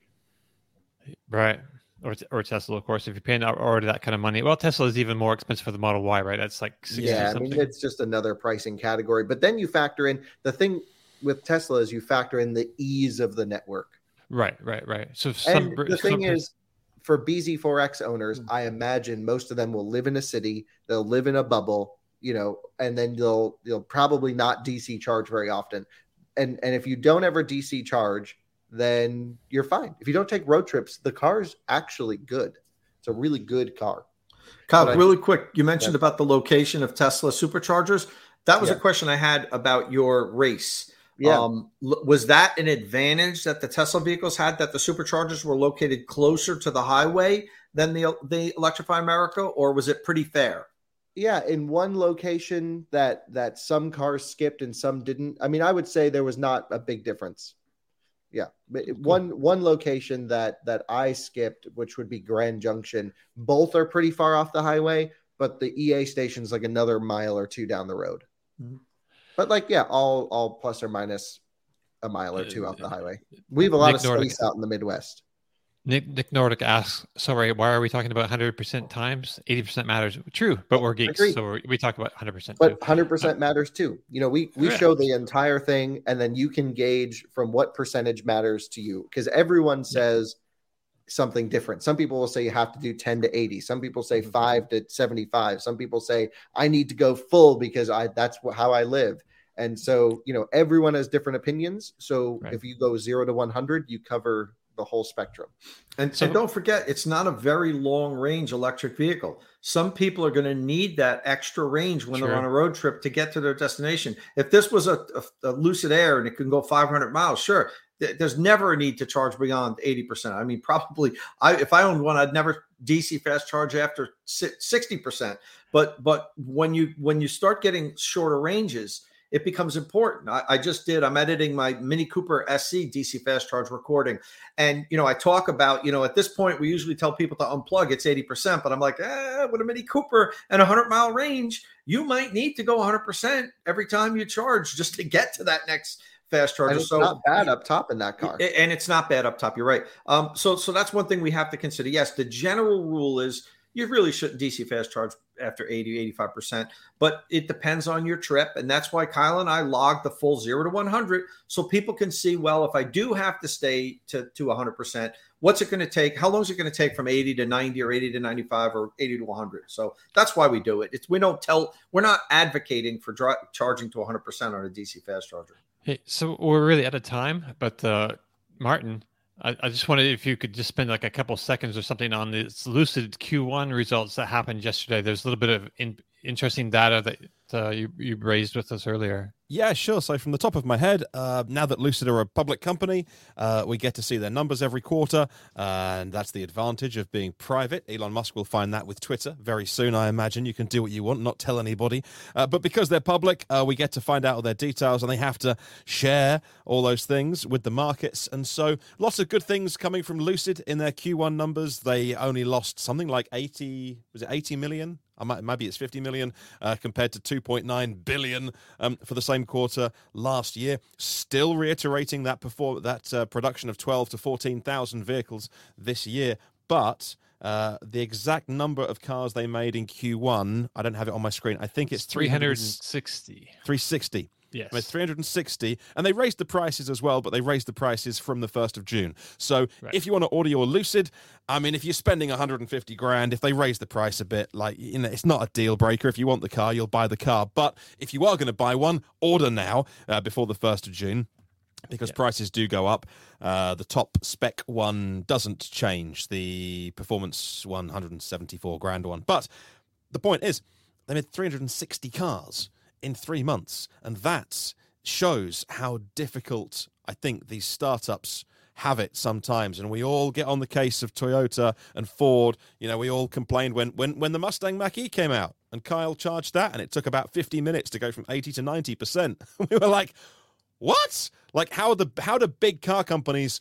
A: Right. Or, or Tesla, of course, if you're paying already that kind of money. Well, Tesla is even more expensive for the Model Y, right? That's like sixty
C: yeah,
A: something.
C: I mean, it's just another pricing category. But then you factor in the thing with Tesla is you factor in the ease of the network.
A: Right, right, right. So
C: some, and the
A: some,
C: thing is, for B Z four X owners, mm-hmm. I imagine most of them will live in a city. They'll live in a bubble, you know, and then they'll they'll probably not D C charge very often. And and if you don't ever D C charge, then you're fine. If you don't take road trips, the car's actually good. It's a really good car.
D: Kyle, but really I, quick, you mentioned yeah. about the location of Tesla superchargers. That was
C: yeah.
D: a question I had about your race.
C: Yeah.
D: Um, was that an advantage that the Tesla vehicles had, that the superchargers were located closer to the highway than the, the Electrify America, or was it pretty fair?
C: Yeah, in one location that that some cars skipped and some didn't. I mean, I would say there was not a big difference. Yeah, but one one location that that I skipped, which would be Grand Junction, both are pretty far off the highway, but the E A station's like another mile or two down the road. Mm-hmm. But like, yeah, all all plus or minus a mile or two off the highway. We have a lot Nick of space Nordic. out in the Midwest.
A: Nick Nick Nordic asks, sorry, why are we talking about one hundred percent times? eighty percent matters. True, but we're geeks, Agreed. so we're, we talk about one hundred percent
C: But
A: too.
C: one hundred percent matters too. You know, we, we yeah. show the entire thing, and then you can gauge from what percentage matters to you, because everyone says yeah. something different. Some people will say you have to do ten to eighty. Some people say five to seventy-five. Some people say I need to go full because I that's how I live. And so, you know, everyone has different opinions. So right. if you go zero to one hundred, you cover the whole spectrum.
D: And, so, and don't forget, it's not a very long range electric vehicle. Some people are going to need that extra range when sure. they're on a road trip to get to their destination. If this was a, a, a Lucid Air and it can go five hundred miles, sure. Th- there's never a need to charge beyond eighty percent. I mean, probably I, if I owned one, I'd never D C fast charge after sixty percent. But, but when you, when you start getting shorter ranges, it becomes important. I, I just did, I'm editing my Mini Cooper S C D C fast charge recording. And, you know, I talk about, you know, at this point, we usually tell people to unplug, it's eighty percent, but I'm like, eh, with a Mini Cooper and a hundred mile range, you might need to go one hundred percent every time you charge just to get to that next fast charger.
C: And it's
D: so
C: not bad up top in that car.
D: And it's not bad up top. You're right. Um, so, so that's one thing we have to consider. Yes. The general rule is you really shouldn't D C fast charge after eighty, eighty-five percent, but it depends on your trip. And that's why Kyle and I log the full zero to one hundred so people can see, well, if I do have to stay to, to one hundred percent, what's it going to take? How long is it going to take from eighty to ninety or eighty to ninety-five or eighty to one hundred? So that's why we do it. It's, we don't tell, we're not advocating for dri- charging to one hundred percent on a D C fast charger.
A: Hey, so we're really out of time, but uh, Martin, I, I just wanted if you could just spend like a couple seconds or something on this Lucid Q one results that happened yesterday. There's a little bit of in, interesting data that uh, you, you raised with us earlier.
B: Yeah, sure. So from the top of my head, uh, now that Lucid are a public company, uh, we get to see their numbers every quarter, uh, and that's the advantage of being private. Elon Musk will find that with Twitter very soon, I imagine. You can do what you want, not tell anybody. Uh, but because they're public, uh, we get to find out all their details, and they have to share all those things with the markets. And so lots of good things coming from Lucid in their Q one numbers. They only lost something like eighty, was it eighty million I might, maybe it's fifty million uh, compared to two point nine billion um, for the same quarter last year. Still reiterating that perform that uh, production of twelve to fourteen thousand vehicles this year, but uh, the exact number of cars they made in Q one, I don't have it on my screen. I think it's
A: three hundred sixty.
B: three sixty.
A: Yes.
B: It's three hundred sixty, and they raised the prices as well, but they raised the prices from the first of June. So
A: right.
B: if you want to order your Lucid, I mean, if you're spending one hundred fifty grand, if they raise the price a bit, like, you know, it's not a deal breaker. If you want the car, you'll buy the car. But if you are going to buy one, order now uh, before the first of June. Because yeah. prices do go up. Uh, the top spec one doesn't change. The performance one hundred seventy-four grand one. But the point is, they made three hundred sixty cars in three months. And that shows how difficult I think these startups have it sometimes. And we all get on the case of Toyota and Ford. You know, we all complained when, when, when the Mustang Mach-E came out and Kyle charged that and it took about fifty minutes to go from eighty to ninety percent. We were like, what? Like, how the how do big car companies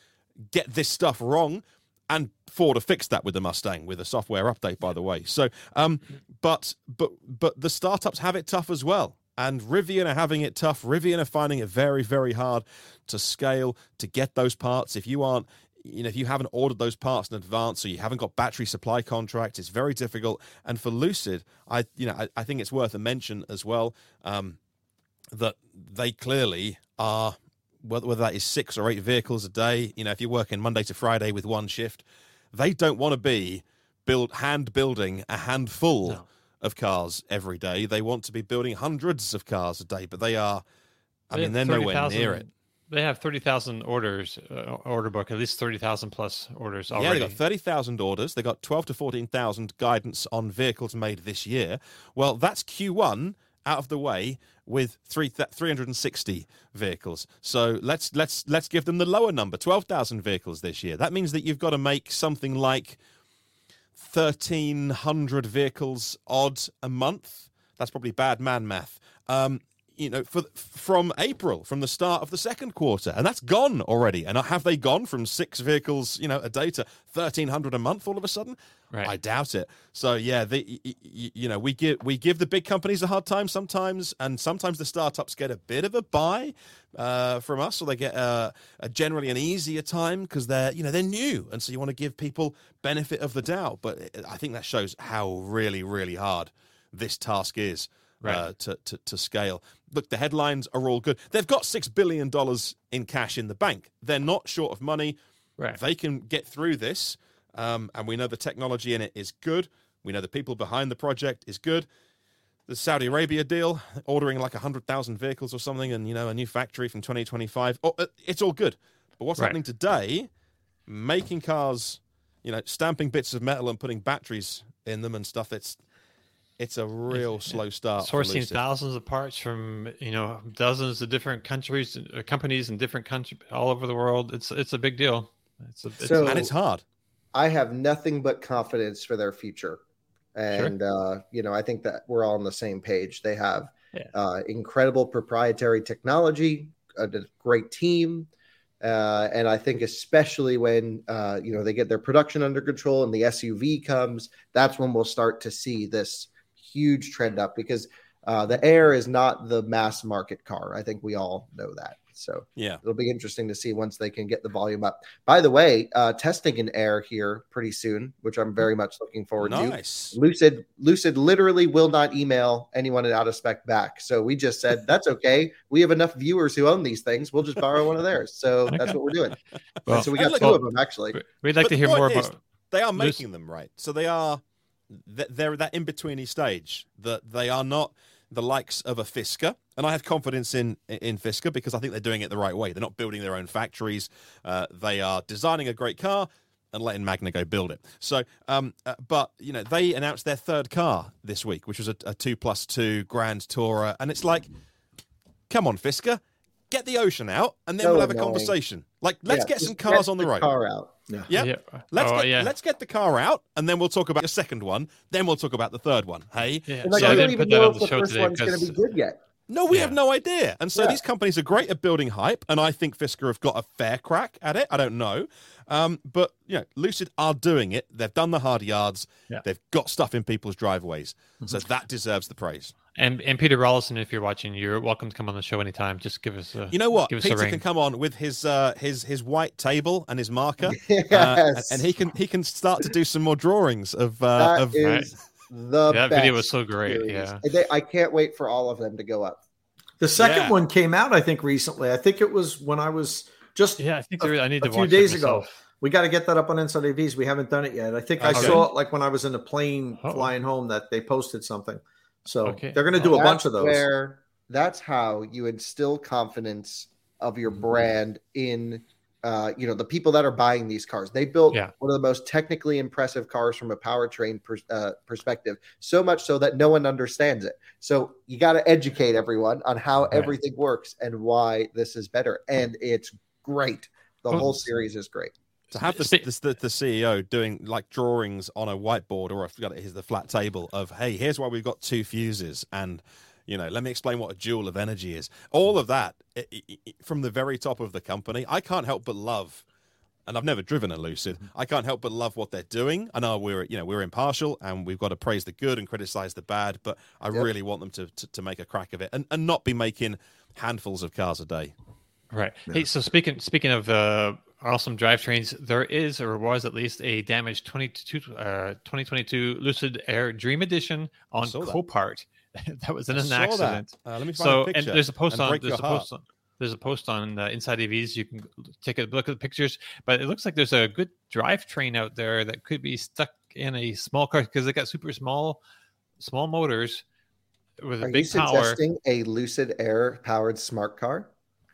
B: get this stuff wrong? And Ford have fixed that with the Mustang, with a software update, by the way. So, um, but but but the startups have it tough as well. And Rivian are having it tough. Rivian are finding it very, very hard to scale, to get those parts. If you aren't, you know, if you haven't ordered those parts in advance, or you haven't got battery supply contracts, it's very difficult. And for Lucid, I, you know, I, I think it's worth a mention as well. Um, that they clearly are, whether that is six or eight vehicles a day, you know, if you're working Monday to Friday with one shift, they don't want to be build hand building a handful no. of cars every day. They want to be building hundreds of cars a day, but they are, I they mean, they're thirty, nowhere near it.
A: They have thirty thousand orders, uh, order book, at least thirty thousand plus orders already.
B: Yeah, they got thirty thousand orders. They got twelve to fourteen thousand guidance on vehicles made this year. Well, that's Q one out of the way with three three hundred sixty vehicles. So let's let's let's give them the lower number, twelve thousand vehicles this year. That means that you've got to make something like thirteen hundred vehicles odd a month. That's probably bad man math. Um, you know, for from April, from the start of the second quarter, and that's gone already. And have they gone from six vehicles, you know, a day to thirteen hundred a month all of a sudden?
A: Right.
B: I doubt it. So yeah, the you know we give we give the big companies a hard time sometimes, and sometimes the startups get a bit of a buy uh, from us, or they get a, a generally an easier time because they're you know they're new, and so you want to give people benefit of the doubt. But I think that shows how really really hard this task is. Right. Uh, to, to to scale. Look, the headlines are all good. They've got six billion dollars in cash in the bank. They're not short of money.
A: Right.
B: They can get through this, um, and we know the technology in it is good. We know the people behind the project is good. The Saudi Arabia deal, ordering like one hundred thousand vehicles or something, and you know a new factory from twenty twenty-five. Oh, it's all good. But what's right. happening today, making cars, you know, stamping bits of metal and putting batteries in them and stuff, it's It's a real slow start.
A: Sourcing thousands of parts from you know dozens of different countries, uh, companies in different countries all over the world. It's it's a big deal. It's a, it's
C: so,
B: and it's hard.
C: I have nothing but confidence for their future, and sure. uh, you know I think that we're all on the same page. They have yeah. uh, incredible proprietary technology, a, a great team, uh, and I think especially when uh, you know they get their production under control and the S U V comes, that's when we'll start to see this huge trend up, because uh, the Air is not the mass market car. I think we all know that. So
B: yeah,
C: it'll be interesting to see once they can get the volume up. By the way, uh, testing an Air here pretty soon, which I'm very much looking forward
B: nice.
C: to. Lucid, Lucid literally will not email anyone at Out of Spec back. So we just said, that's okay. We have enough viewers who own these things. We'll just borrow one of theirs. So that's what we're doing. Well, and so we got
B: look,
C: two of them, actually.
A: We'd like
B: but
A: to hear more
B: is,
A: about.
B: They are making them, right? So they are, they're that in-betweeny stage that they are not the likes of a Fisker, and I have confidence in in Fisker because I think they're doing it the right way. They're not building their own factories. Uh, they are designing a great car and letting Magna go build it. So, um, uh, but you know, they announced their third car this week, which was a, a two plus two Grand Tourer, and it's like, come on, Fisker, get the Ocean out, and then so we'll have annoying. a conversation. Like, let's
C: yeah,
B: get some cars
C: get
B: on the,
C: the
B: road.
C: Car out.
B: Yeah. yeah. yeah. Let's,
A: oh,
B: get,
A: yeah.
B: let's get the car out, and then we'll talk about the second one. Then we'll talk about the third one. Hey?
C: Yeah. Like, so I don't even know if the first one's going to be good yet.
B: No, we
A: Yeah.
B: have no idea. And so
C: Yeah.
B: these companies are great at building hype, and I think Fisker have got a fair crack at it. I don't know. Um, but, you know, Lucid are doing it. They've done the hard yards.
A: Yeah.
B: They've got stuff in people's driveways. So that deserves the praise.
A: And and Peter Rollison, if you're watching, you're welcome to come on the show anytime. Just give us a
B: You know what?
A: Give us a
B: Peter
A: ring.
B: can come on with his uh, his his white table and his marker,
C: Yes.
B: uh, and he can he can start to do some more drawings of uh,
C: That
B: of
C: is the
A: that
C: best
A: video was so great.
C: series.
A: Yeah.
C: They- I can't wait for all of them to go up.
D: The second
B: Yeah.
D: one came out, I think, recently. I think it was when I was just
A: Yeah, I think
D: a,
A: there, I need
D: a
A: to
D: few
A: watch
D: days
A: it
D: ago.
A: myself.
D: We got to get that up on Inside A Vs. We haven't done it yet. I think I
A: Okay.
D: saw it like when I was in a plane
A: Oh.
D: flying home that they posted something. So
A: Okay.
D: they're going to do a
C: That's
D: bunch of those.
C: Where that's how you instill confidence of your brand in, uh, you know, the people that are buying these cars. They built
A: Yeah.
C: one of the most technically impressive cars from a powertrain pers- uh, perspective, so much so that no one understands it. So you got to educate everyone on how
A: Right.
C: everything works and why this is better. And it's great. The
A: Well,
C: whole series is great.
B: to have the,
A: Spe-
B: the, the, the C E O doing like drawings on a whiteboard, or I forgot it is the flat table of, hey, here's why we've got two fuses, and you know, let me explain what a joule of energy is. All of that i i i from the very top of the company. I can't help but love, and I've never driven a Lucid. I can't help but love what they're doing. I know we're you know we're impartial and we've got to praise the good and criticize the bad, but I
C: Yep.
B: really want them to, to to make a crack of it and and not be making handfuls of cars a day.
A: Right. Hey, so speaking speaking of uh, awesome drivetrains, there is or was at least a damaged twenty-two, uh, twenty twenty-two Lucid Air Dream Edition on
B: saw that.
A: Copart. That was in
B: I
A: an
B: saw that.
A: accident.
B: Uh, let me find
A: So
B: a
A: and
B: picture
A: there's a post
B: and
A: on
B: break
A: there's a
B: your heart.
A: post on there's a post on uh, Inside A Vs. You can take a look at the pictures, but it looks like there's a good drivetrain out there that could be stuck in a small car because they got super small small motors with a
C: Are you
A: big power.
C: suggesting a Lucid Air powered smart car?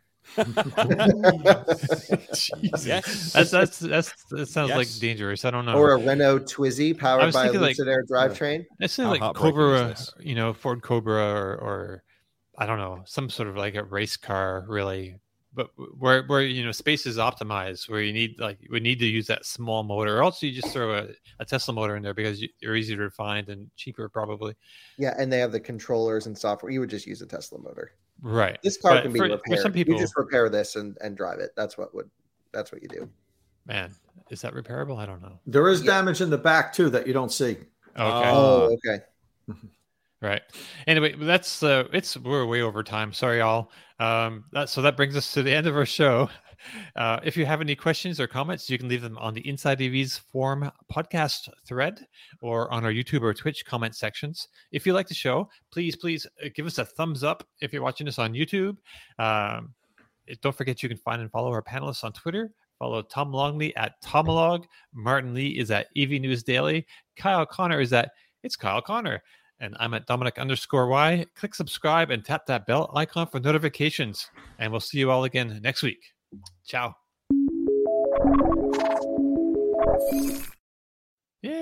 A: Jesus.
B: Yes.
A: That's that's that's that sounds like
B: Yes.
A: dangerous. I don't know.
C: Or a Renault Twizy
A: I
C: powered
A: was
C: by a
A: thinking, like-
C: Lucid Air drivetrain?
A: I say
B: How
A: like
B: heartbreaking
A: Cobra,
B: is this?
A: you know, Ford Cobra, or, or I don't know, some sort of like a race car, really. But where where you know space is optimized, where you need like we need to use that small motor, or else you just throw a, a Tesla motor in there because you, they're easier to find and cheaper, probably.
C: Yeah, and they have the controllers and software. You would just use a Tesla motor.
A: Right.
C: This car
A: But
C: can be
A: for- for
C: repaired.
A: some people-
C: You just repair this and, and drive it. That's what would that's what you do.
A: Man, is that repairable? I don't know.
D: There is
C: Yeah.
D: damage in the back too that you don't see.
A: Okay.
B: Oh.
C: Oh, okay.
A: Right. Anyway, that's uh it's we're way over time. Sorry, all. Um that so that brings us to the end of our show. Uh if you have any questions or comments, you can leave them on the Inside A V's forum podcast thread or on our YouTube or Twitch comment sections. If you like the show, please, please uh, give us a thumbs up if you're watching us on YouTube. Um it- don't forget you can find and follow our panelists on Twitter. Follow Tom Longley at Tomolog. Martin Lee is at E V News Daily. Kyle Connor is at It's Kyle Connor. And I'm at Dominic underscore Y. Click subscribe and tap that bell icon for notifications. And we'll see you all again next week. Ciao.